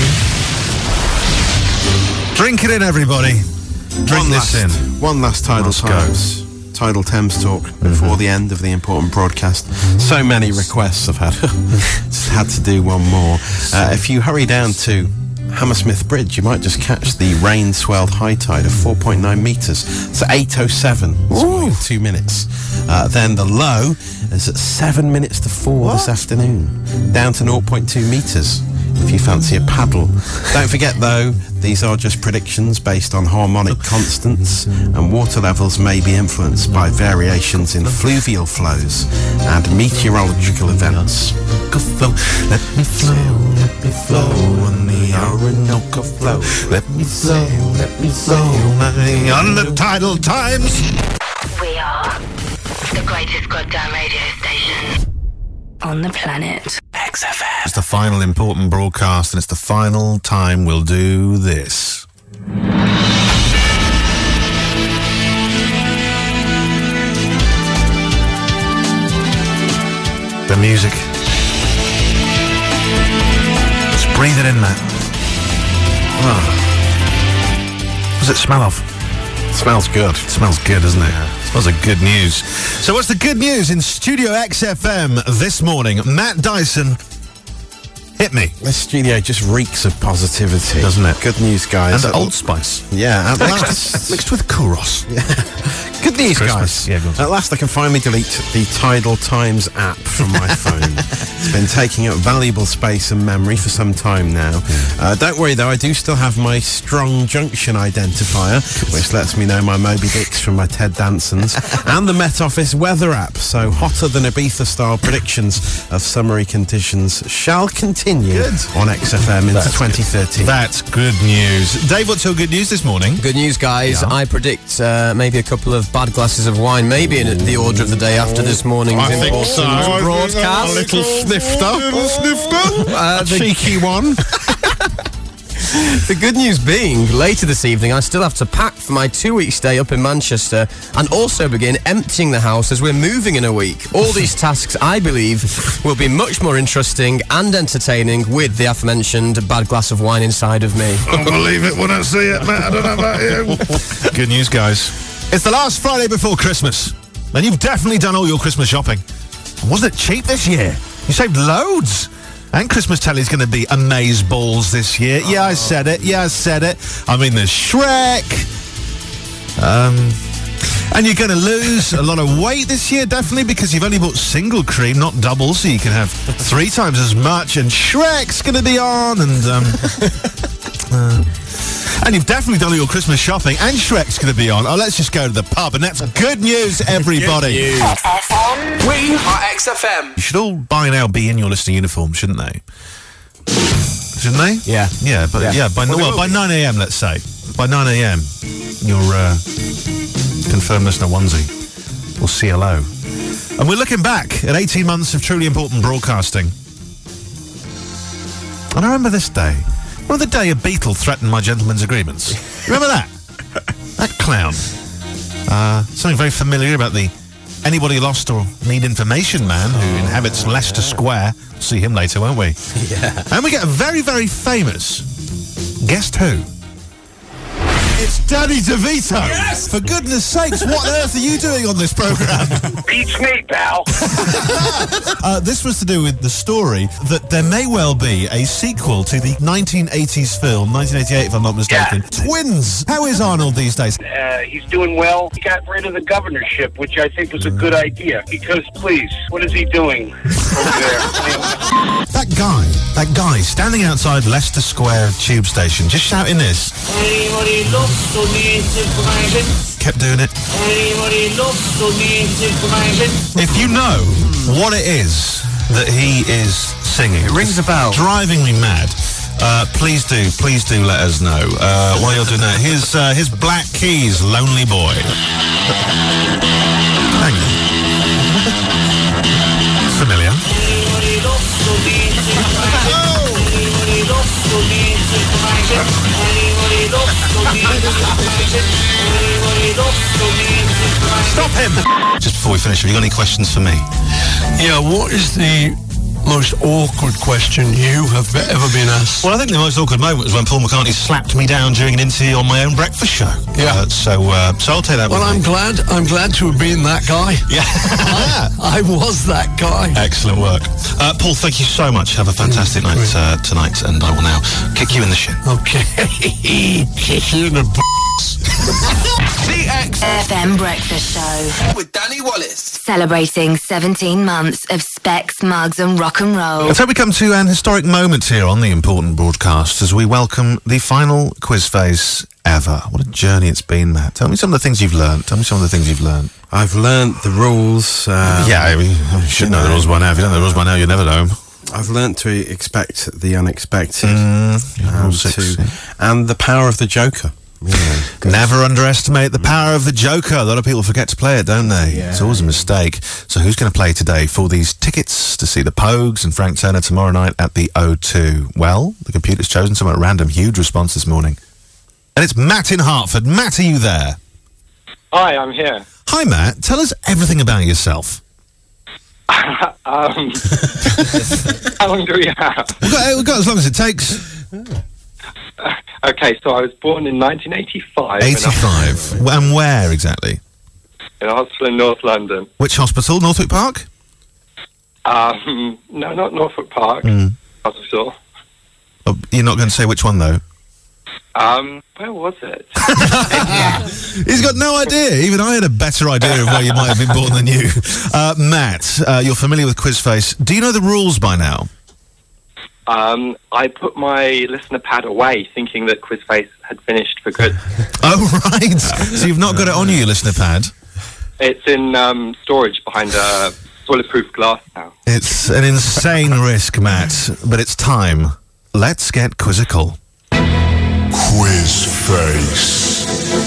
Mm-hmm. Drink it in, everybody. Drink one this last, in. One last Tidal Let's Times. Go. Tidal Thames talk before mm-hmm. the end of the important broadcast. Mm-hmm. So many requests I've had. Just had to do one more. Uh, if you hurry down to Hammersmith Bridge, you might just catch the rain-swelled high tide of four point nine metres. It's at eight oh seven. It's two minutes. Uh, then the low is at seven minutes to four what? This afternoon. Down to zero point two metres if you fancy a paddle. Don't forget, though, these are just predictions based on harmonic constants, and water levels may be influenced by variations in fluvial flows and meteorological events. Let me flow, let me flow on the Orinoco flow. Let me flow, let me flow on the Tidal Times. We are the greatest goddamn radio station on the planet. X F M. It's the final important broadcast, and it's the final time we'll do this. The music. Just breathe it in, Matt. Oh. What does it smell of? It smells good. It smells good, doesn't it? Yeah. It smells like good news. So what's the good news in Studio X F M this morning? Matt Dyson, hit me. This studio just reeks of positivity. Doesn't it? Good news, guys. And Old Spice. Yeah. At mixed, last. mixed with Kouros. Yeah. Good news, Christmas. guys. Yeah, go on. At last I can finally delete the Tidal Times app from my phone. It's been taking up valuable space and memory for some time now. Uh, don't worry, though, I do still have my Strong Junction identifier, which lets me know my Moby Dicks from my Ted Dansons, and the Met Office weather app, so hotter than Ibiza-style predictions of summery conditions shall continue good. On X F M into That's twenty thirteen. Good. That's good news. Dave, what's your good news this morning? Good news, guys. Yeah. I predict uh, maybe a couple of bad glasses of wine, maybe in the order of the day after this morning's I think important so. broadcast. A little snifter. A little snifter. Uh, a the, cheeky one. The good news being, later this evening, I still have to pack for my two-week stay up in Manchester and also begin emptying the house as we're moving in a week. All these tasks, I believe, will be much more interesting and entertaining with the aforementioned bad glass of wine inside of me. I'll believe it when I see it, Matt. I don't know about you. Good news, guys. It's the last Friday before Christmas, and you've definitely done all your Christmas shopping. And wasn't it cheap this year? You saved loads. And Christmas telly's going to be amazeballs this year. Yeah, I said it. Yeah, I said it. I mean, there's Shrek. Um, and you're going to lose a lot of weight this year, definitely, because you've only bought single cream, not double, so you can have three times as much. And Shrek's going to be on, and um, uh, and you've definitely done all your Christmas shopping, and Shrek's going to be on. Oh, let's just go to the pub, and that's good news, everybody. Good news. We are X F M. You should all by now be in your listening uniform, shouldn't they? Shouldn't they? Yeah. Yeah, but yeah, Yeah. by Well, they well, will by be. nine a.m. let's say. By nine a.m. your uh, confirmed listener onesie will see hello. And we're looking back at eighteen months of truly important broadcasting. And I remember this day. Remember the day a beetle threatened my gentleman's agreements? Remember that? That clown. Uh, something very familiar about the anybody lost or need information man who inhabits Leicester Square. See him later, won't we? Yeah. And we get a very, very famous guest who? It's Danny DeVito. Yes! For goodness sakes, what on earth are you doing on this programme? Beats me, pal. uh, this was to do with the story that there may well be a sequel to the nineteen eighties film, nineteen eighty-eight if I'm not mistaken. Yeah. Twins. How is Arnold these days? Uh, he's doing well. He got rid of the governorship, which I think was a good idea. Because, please, what is he doing over there? That guy, that guy standing outside Leicester Square tube station, just shouting this. Anybody loves to need information? Kept doing it. Anybody loves to need information? If you know what it is that he is singing, it rings a bell. Driving me mad. Uh, please do, please do let us know. Uh, while you're doing that, here's uh, his Black Keys, Lonely Boy. Thank you. Familiar. Anybody loves to need information? Anybody loves to need information? Anybody loves to need information? Anybody loves to need information? Stop him! Just before we finish, have you got any questions for me? Yeah, what is the most awkward question you have ever been asked? Well, I think the most awkward moment was when Paul McCartney slapped me down during an interview on my own breakfast show. Yeah. Uh, so, uh, so I'll take that. Well, with I'm me. glad. I'm glad to have been that guy. Yeah. I, I was that guy. Excellent work. Uh, Paul, thank you so much. Have a fantastic night uh, tonight, and I will now kick you in the shin. Okay. Kick you in the b****. The X F M Breakfast Show. with Danny Wallace. Celebrating seventeen months of specs, mugs and rock and roll. And so we come to an historic moment here on the important broadcast as we welcome the final quiz phase ever. What a journey it's been, Matt. Tell me some of the things you've learned. Tell me some of the things you've learned. I've learnt the rules. Um, yeah, I mean, you should know the rules by now. If you don't know the rules by now, you never know them. I've learnt to expect the unexpected. Mm, um, rule to, six. and the power of the Joker. Yeah. Never underestimate the power of the Joker. A lot of people forget to play it, don't they? Yeah. It's always a mistake. So who's going to play today for these tickets to see the Pogues and Frank Turner tomorrow night at the O two? Well, the computer's chosen someone at random. Huge response this morning. And it's Matt in Hartford. Matt, are you there? Hi, I'm here. Hi, Matt. Tell us everything about yourself. um, how long do we have? We've got, we've got as long as it takes. Uh, okay, so I was born in nineteen eighty-five. eighty-five. In a, And where exactly? in a hospital in North London. Which hospital? Northwick Park? Um, no, not Norfolk Park. Mm. Hospital. Oh, you're not going to say which one, though? Um, where was it? He's got no idea. Even I had a better idea of where you might have been born than you. Uh, Matt, uh, you're familiar with Quizface. Do you know the rules by now? Um, I put my listener pad away, thinking that Quizface had finished for good. Oh, right. So you've not got it on you, your listener pad? It's in um, storage behind a bulletproof glass now. It's an insane risk, Matt, but it's time. Let's get quizzical. Quizface.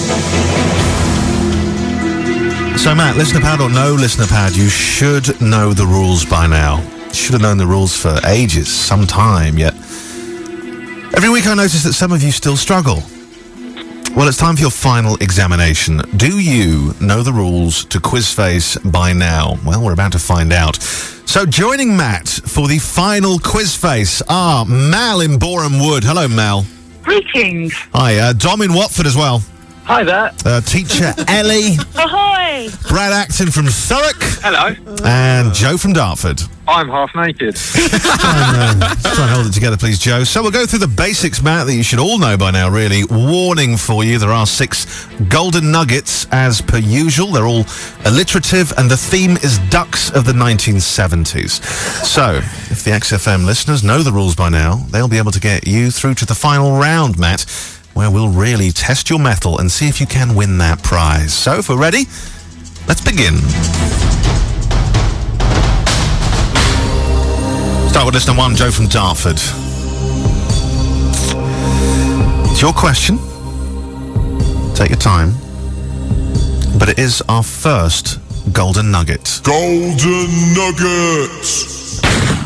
So, Matt, listener pad or no listener pad, you should know the rules by now. You should have known the rules for ages, some time, yet every week I notice that some of you still struggle. Well, it's time for your final examination. Do you know the rules to Quizface by now? Well, we're about to find out. So joining Matt for the final Quizface are Mal in Boreham Wood. Hello, Mal. Greetings. Hi, uh, Dom in Watford as well. Hi there. Uh, teacher Ellie. Ahoy! Hey! Brad Acton from Thurrock. Hello. And Joe from Dartford. I'm half naked. Try and, uh, try and hold it together, please, Joe. So we'll go through the basics, Matt, that you should all know by now, really. Warning for you, there are six golden nuggets, as per usual. They're all alliterative, and the theme is ducks of the nineteen seventies. So, if the X F M listeners know the rules by now, they'll be able to get you through to the final round, Matt, where we'll really test your mettle and see if you can win that prize. So, if we're ready, let's begin. Start with listener one, Joe from Dartford. It's your question. Take your time. But it is our first golden nugget. Golden nuggets!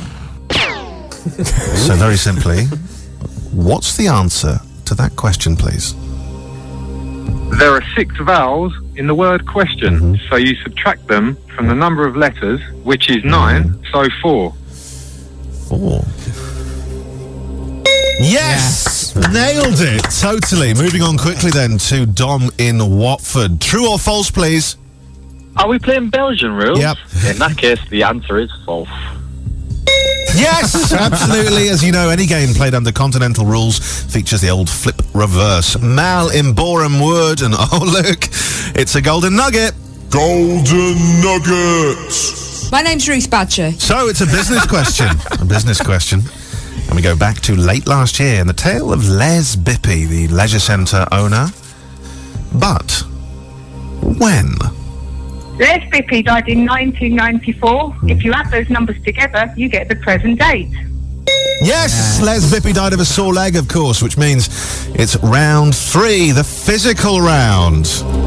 So very simply, what's the answer to that question, please? There are six vowels in the word question, mm-hmm. so you subtract them from the number of letters, which is nine, mm. so four. Four. Yes! yes! Nailed it! Totally. Moving on quickly then to Dom in Watford. True or false, please? Are we playing Belgian rules? Yep. In that case, the answer is false. Yes, absolutely. As you know, any game played under continental rules features the old flip reverse. Mal in Boreham Wood, and oh look, it's a golden nugget. Golden nuggets. My name's Ruth Badger. So it's a business question. A business question. And we go back to late last year and the tale of Les Bippy, the leisure centre owner. But when? Les Bippy died in nineteen ninety-four. Mm. If you add those numbers together, you get the present date. Yes, Les Bippy died of a sore leg, of course, which means it's round three, the physical round.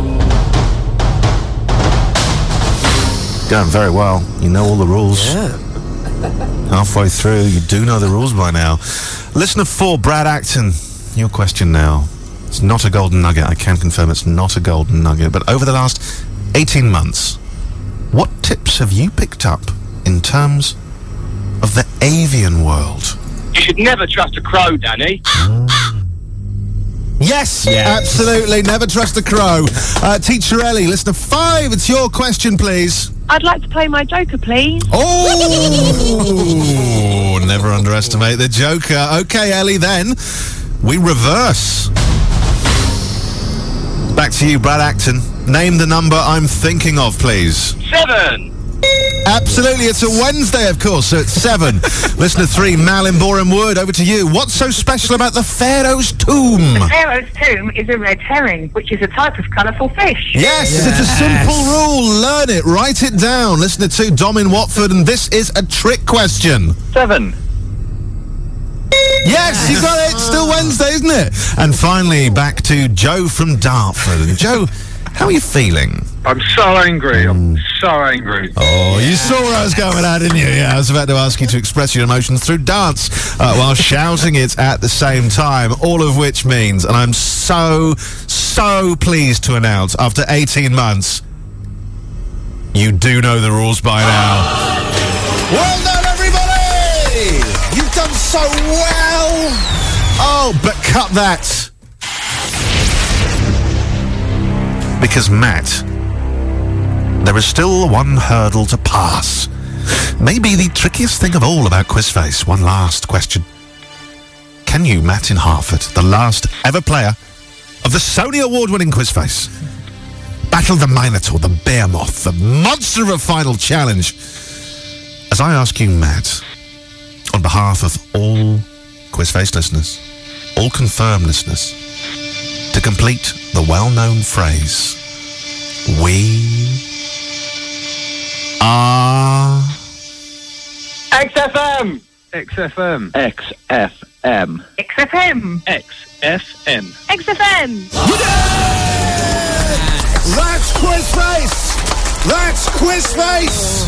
Going very well. You know all the rules. Yeah. Halfway through, you do know the rules by now. Listener four, Brad Acton, your question now. It's not a golden nugget. I can confirm it's not a golden nugget. But over the last eighteen months, what tips have you picked up in terms of the avian world? You should never trust a crow, Danny. Yes, yes, absolutely. Never trust a crow. Uh, Teacher Ellie, listener five, it's your question, please. I'd like to play my Joker, please. Oh, never underestimate the Joker. Okay, Ellie, then we reverse. Back to you, Brad Acton. Name the number I'm thinking of, please. Seven. Absolutely, it's a Wednesday, of course, so it's seven. Listener three, Mal in Boreham Wood, over to you. What's so special about the Pharaoh's tomb? The Pharaoh's tomb is a red herring, which is a type of colourful fish. Yes, yes, it's a simple rule. Learn it, write it down. Listener two, Dom in Watford, and this is a trick question. Seven. Yes, you got it. Still Wednesday, isn't it? And finally, back to Joe from Dartford. And Joe, how are you feeling? I'm so angry. I'm so angry. Oh, you saw where I was going at, didn't you? Yeah, I was about to ask you to express your emotions through dance uh, while shouting it at the same time, all of which means, and I'm so, so pleased to announce, after eighteen months, you do know the rules by now. Well done, everybody! You've done so well! Oh, but cut that. Because, Matt, there is still one hurdle to pass. Maybe the trickiest thing of all about Quizface. One last question. Can you, Matt in Hartford, the last ever player of the Sony award-winning Quizface, battle the Minotaur, the Behemoth, the monster of a final challenge? As I ask you, Matt, on behalf of all Quizface listeners, all confirmed listeners, to complete the well-known phrase, we are... X F M! X F M. X F M. X F M. X F M. X F M. That's Quizface! That's Quizface!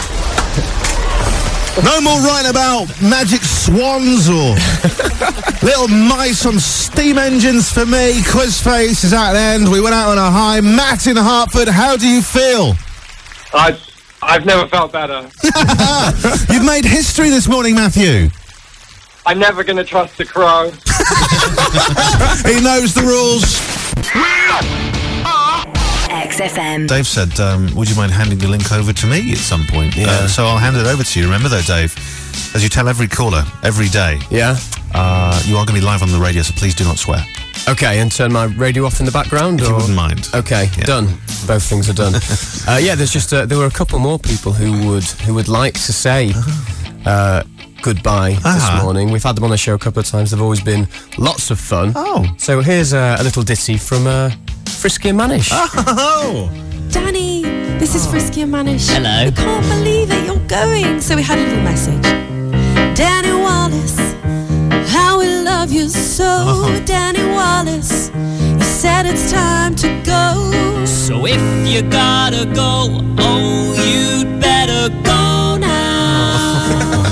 No more writing about magic swans or little mice on steam engines for me. Quizface is at an end. We went out on a high. Matt in Hartford, how do you feel? I've, I've never felt better. You've made history this morning, Matthew. I'm never going to trust a crow. He knows the rules. X X F M. Dave said, um, would you mind handing the link over to me at some point? Yeah. Uh, so I'll hand it over to you. Remember though, Dave, as you tell every caller, every day, Yeah? uh, you are going to be live on the radio, so please do not swear. Okay, and turn my radio off in the background? If or? you wouldn't mind. Okay, Yeah. done. Both things are done. uh, yeah, there's just uh, there were a couple more people who would who would like to say uh, goodbye Ah. this morning. We've had them on the show a couple of times. They've always been lots of fun. Oh. So here's uh, a little ditty from uh, Frisky and Manish. Oh! Danny, this is Frisky and Manish. Hello. I can't believe it, you're going. So we had a little message. Danny Wallace, how we love you so. Danny Wallace, you said it's time to go. So if you gotta go, oh, you'd better go now.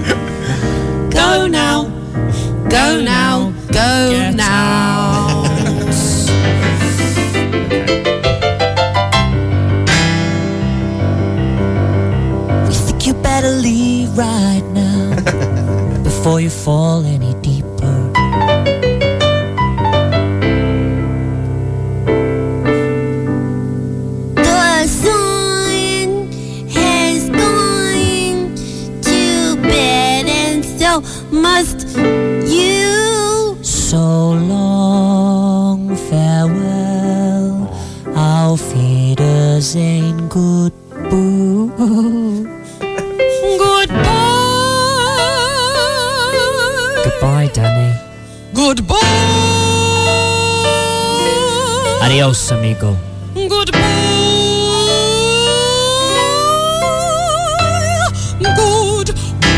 Go now, go now, go Get now. We think you better leave right now before you fall any deeper. The sun has gone to bed, and so must you. So long, farewell, auf Wiedersehen, good boo. Goodbye. Goodbye, Danny. Goodbye. Adios, amigo. Goodbye. Good.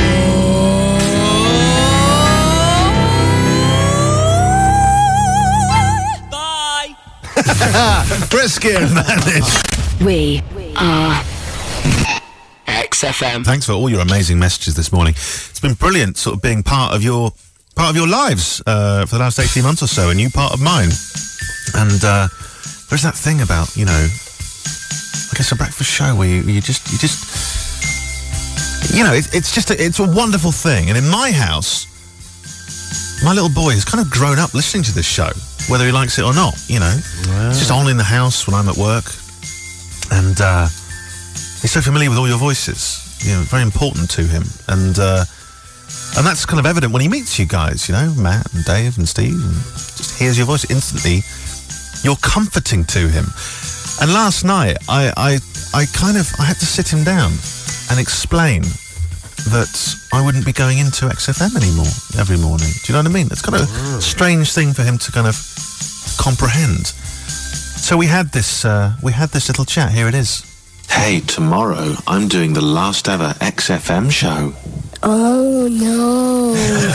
Bye. Frisky and Manish. We are X F M. Thanks for all your amazing messages this morning. It's been brilliant, sort of being part of your part of your lives uh, for the last eighteen months or so, a new part of mine. And uh, there's that thing about, you know, I guess a breakfast show where you, you just you just you know it, it's just a, it's a wonderful thing. And in my house, my little boy has kind of grown up listening to this show, whether he likes it or not. You know, it's just on in the house when I'm at work, and uh, he's so familiar with all your voices. You know, very important to him, and uh, and that's kind of evident when he meets you guys. You know, Matt and Dave and Steve, and just hears your voice instantly. You're comforting to him. And last night, I, I, I kind of I had to sit him down and explain that I wouldn't be going into X F M anymore every morning. Do you know what I mean? It's kind of a strange thing for him to kind of comprehend. So we had this, uh, we had this little chat. Here it is. Hey, tomorrow I'm doing the last ever X F M show. Oh no.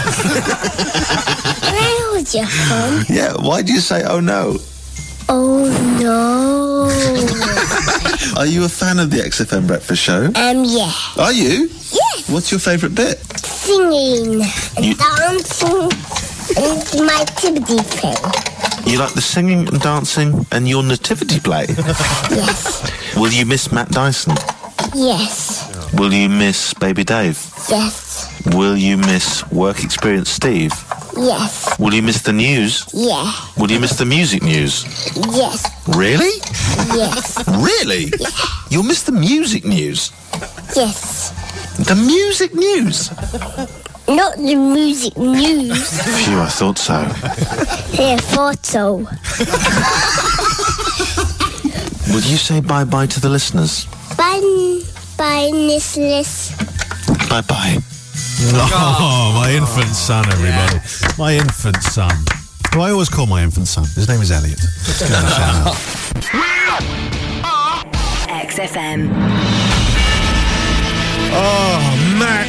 That was your fun. Yeah, why do you say oh no? Oh no. Are you a fan of the X F M breakfast show? Um, yeah. Are you? Yes. What's your favourite bit? Singing and You- dancing and my activity play. You like the singing and dancing and your nativity play? Yes. Will you miss Matt Dyson? Yes. Will you miss Baby Dave? Yes. Will you miss Work Experience Steve? Yes. Will you miss the news? Yeah. Will you miss the music news? Yes. Really? Yes. Really? Yeah. You'll miss the music news? Yes. The music news? Not the music news. Phew, I thought so. Yeah, thought so. Will you say bye-bye to the listeners? Bye. Bye, listeners. Bye-bye. Oh, my infant son, everybody. My infant son. Who I always call my infant son. His name is Elliot. Let's give him a shout out. X F M. Oh, Matt.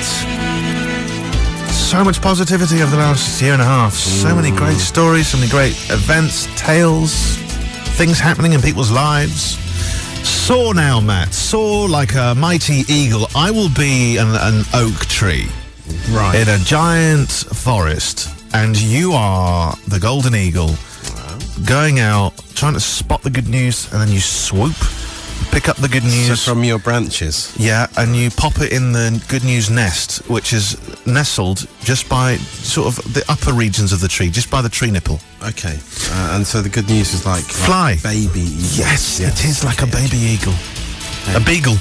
So much positivity over the last year and a half. So many great stories, so many great events, tales, things happening in people's lives. Soar now, Matt. Soar like a mighty eagle. I will be an, an oak tree. Right. In a giant forest. And you are the golden eagle. Going out, trying to spot the good news, and then you swoop pick up the good news so from your branches. Yeah, and you pop it in the good news nest, which is nestled just by sort of the upper regions of the tree, just by the tree nipple. Okay, uh, and so the good news is like, fly, like baby eagle. Yes, yes, it is like okay, a baby okay. eagle, okay. a beagle.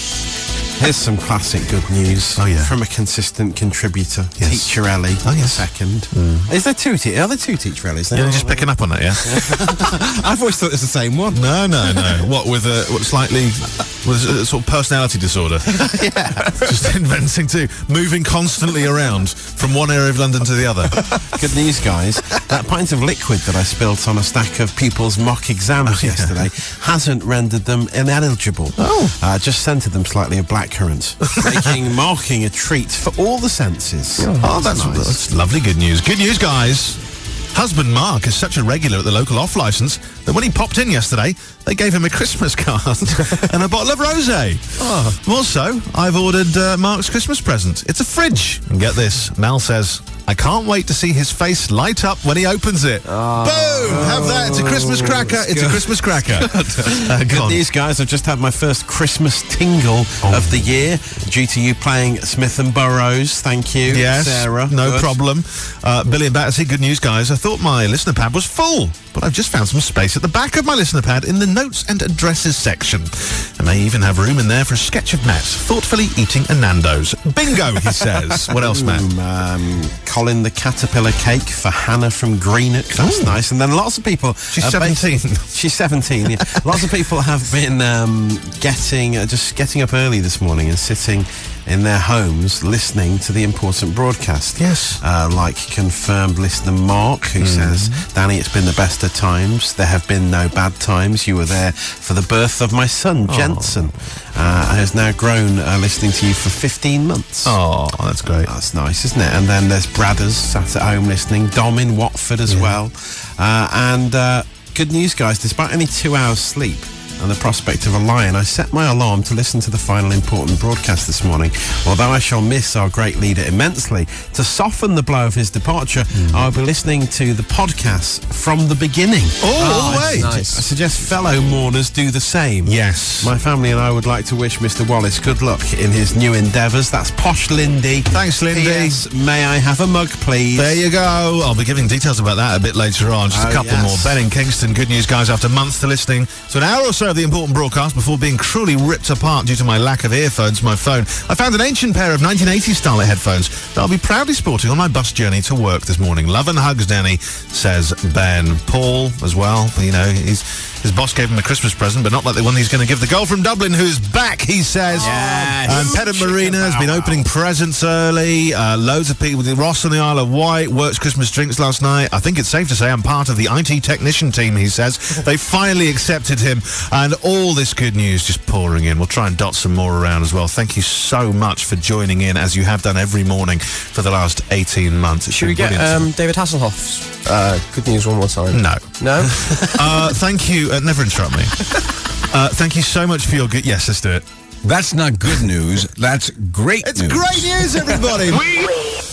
Here's some classic good news. Oh, yeah. From a consistent contributor, yes. Teacher Ellie. Oh, yes. Second. Mm. Is there two? Te- are there two Teacher Ellies? You're just picking up on that, yeah? I've always thought it was the same one. No, no, no. What, with a what, slightly, with a sort of personality disorder? Yeah. Just inventing two, moving constantly around from one area of London to the other. Good news, guys. That pint of liquid that I spilt on a stack of pupils' mock exams oh, yeah. yesterday hasn't rendered them ineligible. Oh. Uh, just scented them slightly of blackcurrant. Making marking a treat for all the senses. Oh, oh that's, nice. that's lovely good news. Good news, guys. Husband Mark is such a regular at the local off licence that when he popped in yesterday, they gave him a Christmas card and a bottle of rosé. Oh. Also, I've ordered uh, Mark's Christmas present. It's a fridge. And get this, Mel says, I can't wait to see his face light up when he opens it. Oh. Boom! Have that. It's a Christmas cracker. It's good. a Christmas cracker. uh, good news, guys. I've just had my first Christmas tingle oh. of the year due to you playing Smith and Burrows. Thank you, yes, Sarah. No good. problem. Uh, Billy and Battersea, good news, guys. I thought my listener pad was full, but I've just found some space at the back of my listener pad in the notes and addresses section. And they even have room in there for a sketch of Matt thoughtfully eating a Nando's. Bingo, he says. What else, Matt? Um, Colin the Caterpillar cake for Hannah from Greenock. That's Ooh. nice. And then lots of people... She's seventeen. She's seventeen, yeah. Lots of people have been um, getting, uh, just getting up early this morning and sitting in their homes listening to the important broadcast. Yes. Uh, like confirmed listener Mark, who mm. says, Danny, it's been the best of times. There have been no bad times. You were there for the birth of my son, oh. Jensen, uh, and has now grown uh, listening to you for fifteen months. Oh, that's great. That's nice, isn't it? And then there's Bradders sat at home listening, Dom in Watford as yeah. well. Uh, and uh, good news, guys, despite only two hours sleep and the prospect of a lion, I set my alarm to listen to the final important broadcast this morning. Although I shall miss our great leader immensely, to soften the blow of his departure, mm. I'll be listening to the podcast from the beginning. Oh, oh wait. Nice. I suggest fellow mourners do the same. Yes. My family and I would like to wish Mister Wallace good luck in his new endeavours. That's Posh Lindy. Thanks, Lindy. P S, may I have a mug, please? There you go. I'll be giving details about that a bit later on. Just oh, a couple yes. more. Ben in Kingston, good news, guys. After months to listening to an hour or so of the important broadcast before being cruelly ripped apart due to my lack of earphones to my phone, I found an ancient pair of nineteen eighties style headphones that I'll be proudly sporting on my bus journey to work this morning. Love and hugs, Danny, says Ben. Paul as well. You know, he's... His boss gave him a Christmas present, but not like the one he's going to give the girl from Dublin, who's back, he says. Yes. And Pedant Marina has been opening presents early. Uh, loads of people. Ross on the Isle of Wight works Christmas drinks last night. I think it's safe to say I'm part of the I T technician team, he says. They finally accepted him. And all this good news just pouring in. We'll try and dot some more around as well. Thank you so much for joining in, as you have done every morning for the last eighteen months. It's Should we get um, David Hasselhoff's uh, good news one more time? No. No? uh, thank you. Uh, never interrupt me. Uh, thank you so much for your good... Yes, let's do it. That's not good news. That's great it's news. It's great news, everybody. We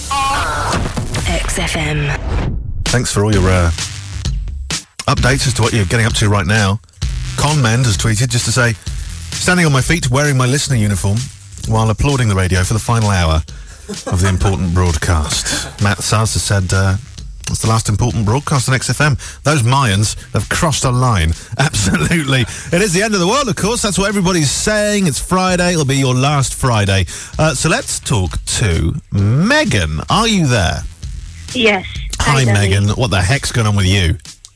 are X F M. Thanks for all your uh, updates as to what you're getting up to right now. Conmend has tweeted just to say, standing on my feet, wearing my listener uniform, while applauding the radio for the final hour of the important broadcast. Matt Sars has said... Uh, It's the last important broadcast on X F M. Those Mayans have crossed a line. Absolutely. It is the end of the world, of course. That's what everybody's saying. It's Friday. It'll be your last Friday. Uh, so let's talk to Megan. Are you there? Yes. Hi, Hi Megan. What the heck's going on with you?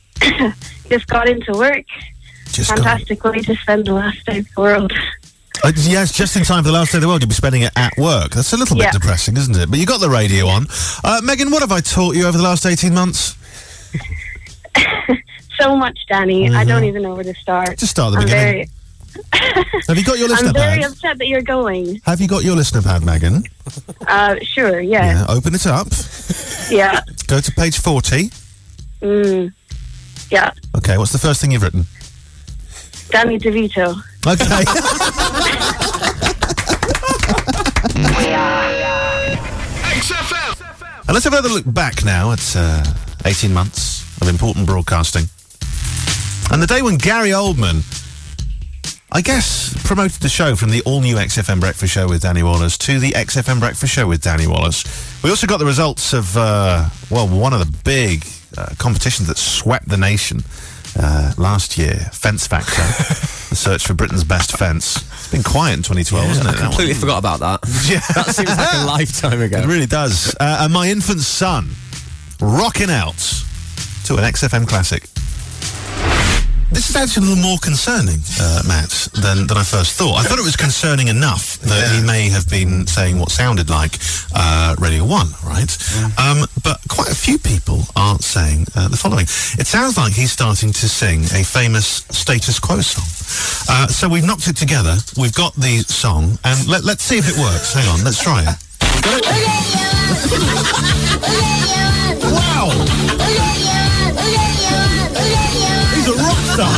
Just got into work. Just Fantastic got... way to spend the last day of the world. Uh, yes, just in time for the last day of the world. You'll be spending it at work. That's a little bit yeah. depressing, isn't it? But you got the radio on. Uh, Megan, what have I taught you over the last eighteen months? So much, Danny. Mm-hmm. I don't even know where to start. Just start at the I'm beginning. Very... Have you got your listener I'm very pad? upset that you're going. Have you got your listener pad, Megan? Uh, sure, yeah. Yeah, open it up. Yeah. Go to page forty. Mm. Yeah. Okay, what's the first thing you've written? Danny DeVito. Okay. We are X F M. And let's have another look back now at uh, eighteen months of important broadcasting. And the day when Gary Oldman I guess, promoted the show from the all-new X F M Breakfast Show with Danny Wallace to the X F M Breakfast Show with Danny Wallace. We also got the results of, uh, well, one of the big uh, competitions that swept the nation uh, last year, Fence Factor, the search for Britain's best fence. It's been quiet in twenty twelve, Yeah, hasn't it? I completely that forgot about that. Yeah. That seems like a lifetime ago. It really does. Uh, and my infant son, rocking out to an X F M classic. This is actually a little more concerning, uh, Matt, than, than I first thought. I thought it was concerning enough that he may have been saying what sounded like uh, Radio one, right? Um, but quite a few people are saying uh, the following. It sounds like he's starting to sing a famous Status Quo song. Uh, so we've knocked it together. We've got the song, and let, let's see if it works. Hang on, let's try it. Wow! He's a rock star!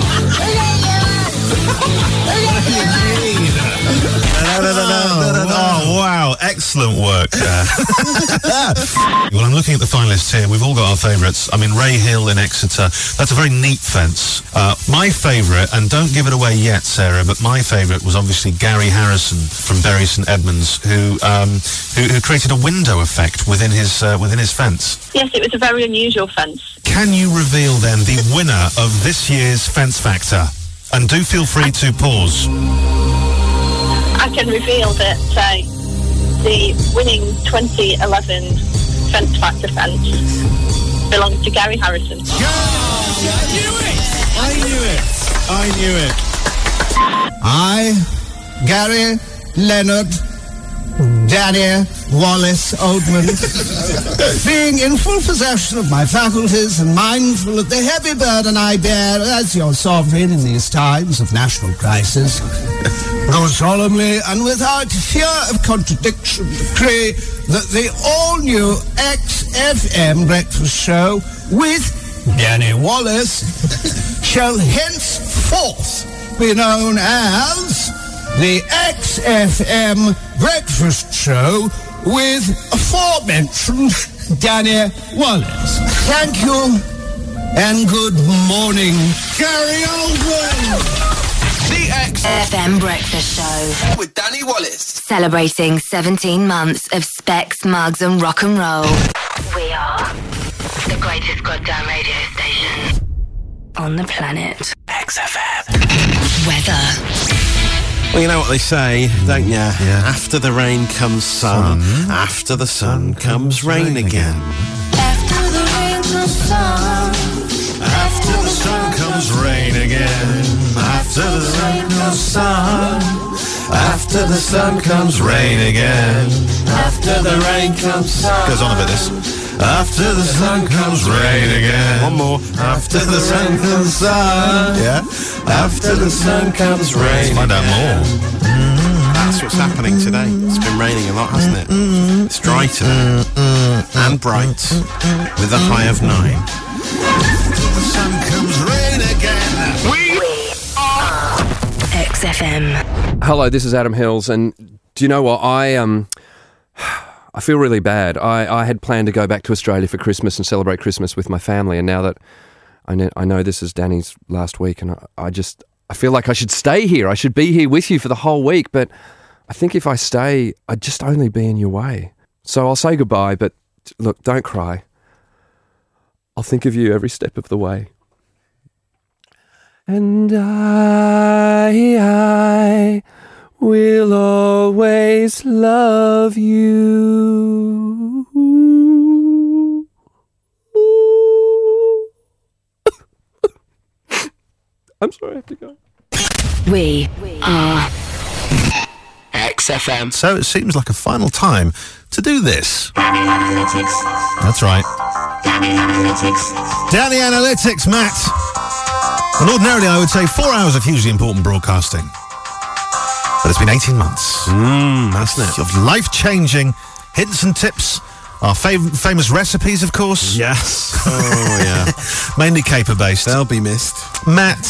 Oh, wow. Excellent work. Uh, well, I'm looking at the finalists here. We've all got our favourites. I mean, Ray Hill in Exeter. That's a very neat fence. Uh, my favourite, and don't give it away yet, Sarah, but my favourite was obviously Gary Harrison from Bury St Edmunds, who, um, who who created a window effect within his uh, within his fence. Yes, it was a very unusual fence. Can you reveal then the winner of this year's Fence Factor? And do feel free to pause. I can reveal that uh, the winning twenty eleven Fence Factor fence belongs to Gary Harrison. I knew it! I knew it! I knew it! I, Gary Leonard Danny Wallace Oldman, being in full possession of my faculties and mindful of the heavy burden I bear as your sovereign in these times of national crisis, do solemnly and without fear of contradiction decree that the all-new X F M Breakfast Show with Danny Wallace shall henceforth be known as the X F M Breakfast Show with aforementioned Danny Wallace. Thank you and good morning, Gary Oldman. The X F M Breakfast Show with Danny Wallace. Celebrating seventeen months of specs, mugs and rock and roll. We are the greatest goddamn radio station on the planet. X F M. Weather. Well, you know what they say, don't you? Yeah. After the rain comes sun, sun. After the sun, sun comes, comes rain, rain again. After the rain comes sun. After the sun comes rain again. After the rain comes sun. After the sun comes rain again. After the rain comes sun. Goes on a bit, this. After the sun comes rain again. One more. After the sun comes sun. Yeah. After the sun comes rain. Let's find out more. That's what's happening today. It's been raining a lot, hasn't it? It's dry today. And bright. With a high of nine. After the sun comes rain again. We are X F M. Hello, this is Adam Hills, and do you know what? I um, I feel really bad. I, I had planned to go back to Australia for Christmas and celebrate Christmas with my family, and now that I know, I know this is Danny's last week, and I, I just I feel like I should stay here. I should be here with you for the whole week, but I think if I stay, I'd just only be in your way. So I'll say goodbye, but look, don't cry. I'll think of you every step of the way. And I, I will always love you. I'm sorry, I have to go. We are X F M. So it seems like a final time to do this. Danny Analytics. That's right. Danny Analytics. Danny Analytics, Matt. And ordinarily I would say four hours of hugely important broadcasting. But it's been eighteen months. Mmm, hasn't it? Of life-changing hints and tips. Our fav- famous recipes, of course. Yes. Oh, yeah. Mainly caper-based. They'll be missed. Matt,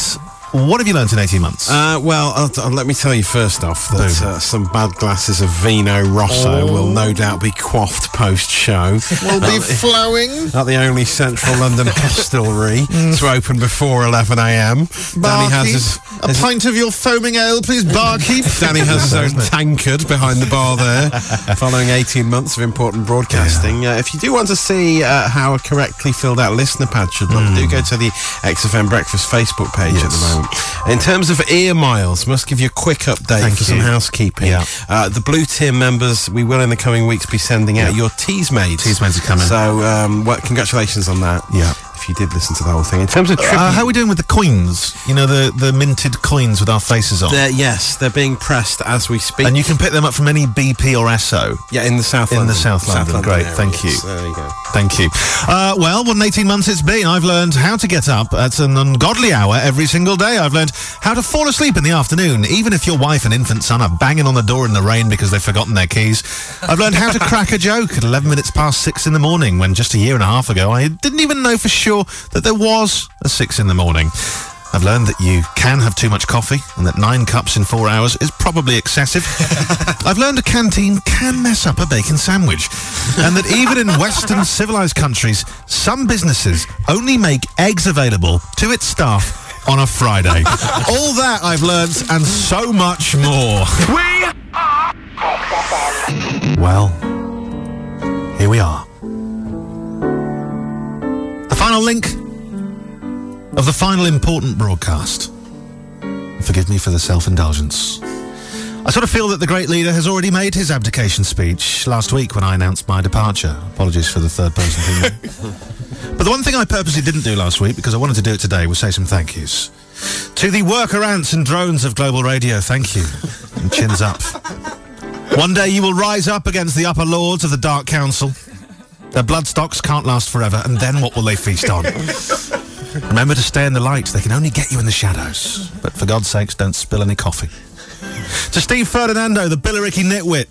what have you learnt in eighteen months? Uh, well, I'll, I'll, let me tell you first off that uh, some bad glasses of Vino Rosso Oh. will no doubt be quaffed post-show. Will be flowing. At the only central London hostelry to open before eleven a.m. Danny has his, a his- pint of your foaming ale, please, barkeep. Danny has his own tankard behind the bar there, following eighteen months of important broadcasting. Uh, if you do want to see uh, how a correctly filled out listener pad should look, do go to the X F M Breakfast Facebook page at the moment. In terms of ear miles, must give you a quick update Thank for some you. housekeeping. Yeah. Uh, the Blue Tier members, we will in the coming weeks be sending out your Teasmades. Teasmades are coming. So, um, well, congratulations on that. Yeah. If you did listen to the whole thing. In terms of tribute, Uh, how are we doing with the coins? You know, the, the minted coins with our faces on. they're, yes, they're being pressed as we speak. And you can pick them up from any B P or S O. Yeah, in the South In London. the South London. Great, area, thank you. yes. There you go. Thank you. Uh, well, what an eighteen months it's been. I've learned how to get up at an ungodly hour every single day. I've learned how to fall asleep in the afternoon, even if your wife and infant son are banging on the door in the rain because they've forgotten their keys. I've learned how to crack a joke at eleven minutes past six in the morning, when just a year and a half ago I didn't even know for sure that there was a six in the morning. I've learned that you can have too much coffee and that nine cups in four hours is probably excessive. I've learned a canteen can mess up a bacon sandwich, and that even in Western civilized countries, some businesses only make eggs available to its staff on a Friday. All that I've learned, and so much more. We are X F M. Well, here we are. The final link of the final important broadcast. Forgive me for the self-indulgence. I sort of feel that the great leader has already made his abdication speech last week when I announced my departure. Apologies for the third person thing. But the one thing I purposely didn't do last week, because I wanted to do it today, was say some thank yous. To the worker ants and drones of Global Radio, thank you. And chins up. One day you will rise up against the upper lords of the Dark Council. Their bloodstocks can't last forever, and then what will they feast on? Remember to stay in the light. They can only get you in the shadows. But for God's sakes, don't spill any coffee. To Steve Ferdinando, the Billericay nitwit.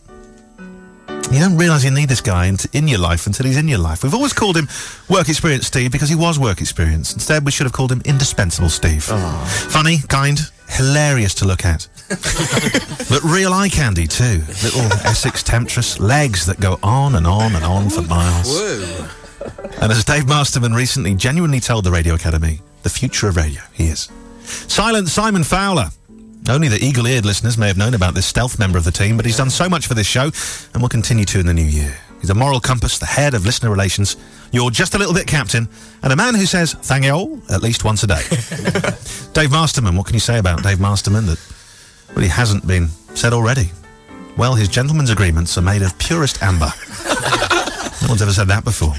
You don't realise you need this guy in, in your life until he's in your life. We've always called him Work Experience Steve because he was work experience. Instead, we should have called him Indispensable Steve. Funny, kind, hilarious to look at. But real eye candy too. Little Essex temptress legs that go on and on and on for miles. Whoa. And as Dave Masterman recently genuinely told the Radio Academy, the future of radio, he is. Silent Simon Fowler. Only the eagle-eared listeners may have known about this stealth member of the team, but he's done so much for this show and will continue to in the new year. He's a moral compass, the head of listener relations, you're just a little bit captain, and a man who says thank you all at least once a day. Dave Masterman, what can you say about Dave Masterman that really hasn't been said already? Well, his gentleman's agreements are made of purest amber. No one's ever said that before.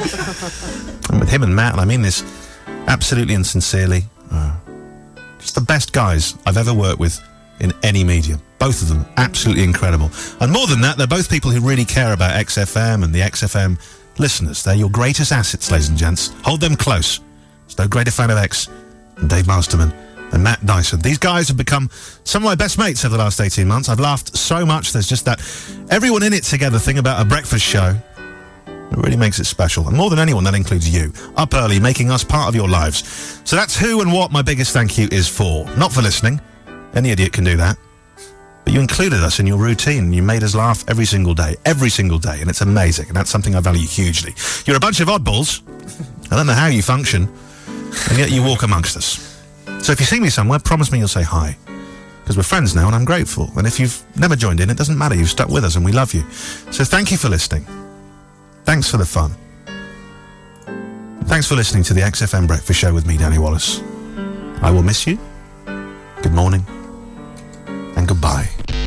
And with him and Matt, and I mean this absolutely and sincerely, uh, just the best guys I've ever worked with in any medium. Both of them, absolutely incredible. And more than that, they're both people who really care about X F M and the X F M listeners. They're your greatest assets, ladies and gents. Hold them close. There's no greater fan of X than Dave Masterman and Matt Dyson. These guys have become some of my best mates over the last eighteen months. I've laughed so much. There's just that everyone in it together thing about a breakfast show. It really makes it special. And more than anyone, that includes you. Up early, making us part of your lives. So that's who and what my biggest thank you is for. Not for listening. Any idiot can do that. But you included us in your routine. You made us laugh every single day. Every single day. And it's amazing. And that's something I value hugely. You're a bunch of oddballs. I don't know how you function. And yet you walk amongst us. So if you see me somewhere, promise me you'll say hi. Because we're friends now and I'm grateful. And if you've never joined in, it doesn't matter. You've stuck with us and we love you. So thank you for listening. Thanks for the fun. Thanks for listening to the X F M Breakfast Show with me, Danny Wallace. I will miss you. Good morning. And goodbye.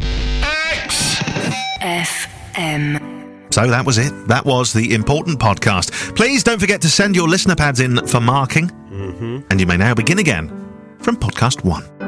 X F M. So that was it. That was the important podcast. Please don't forget to send your listener pads in for marking. Mm-hmm. And you may now begin again from podcast one.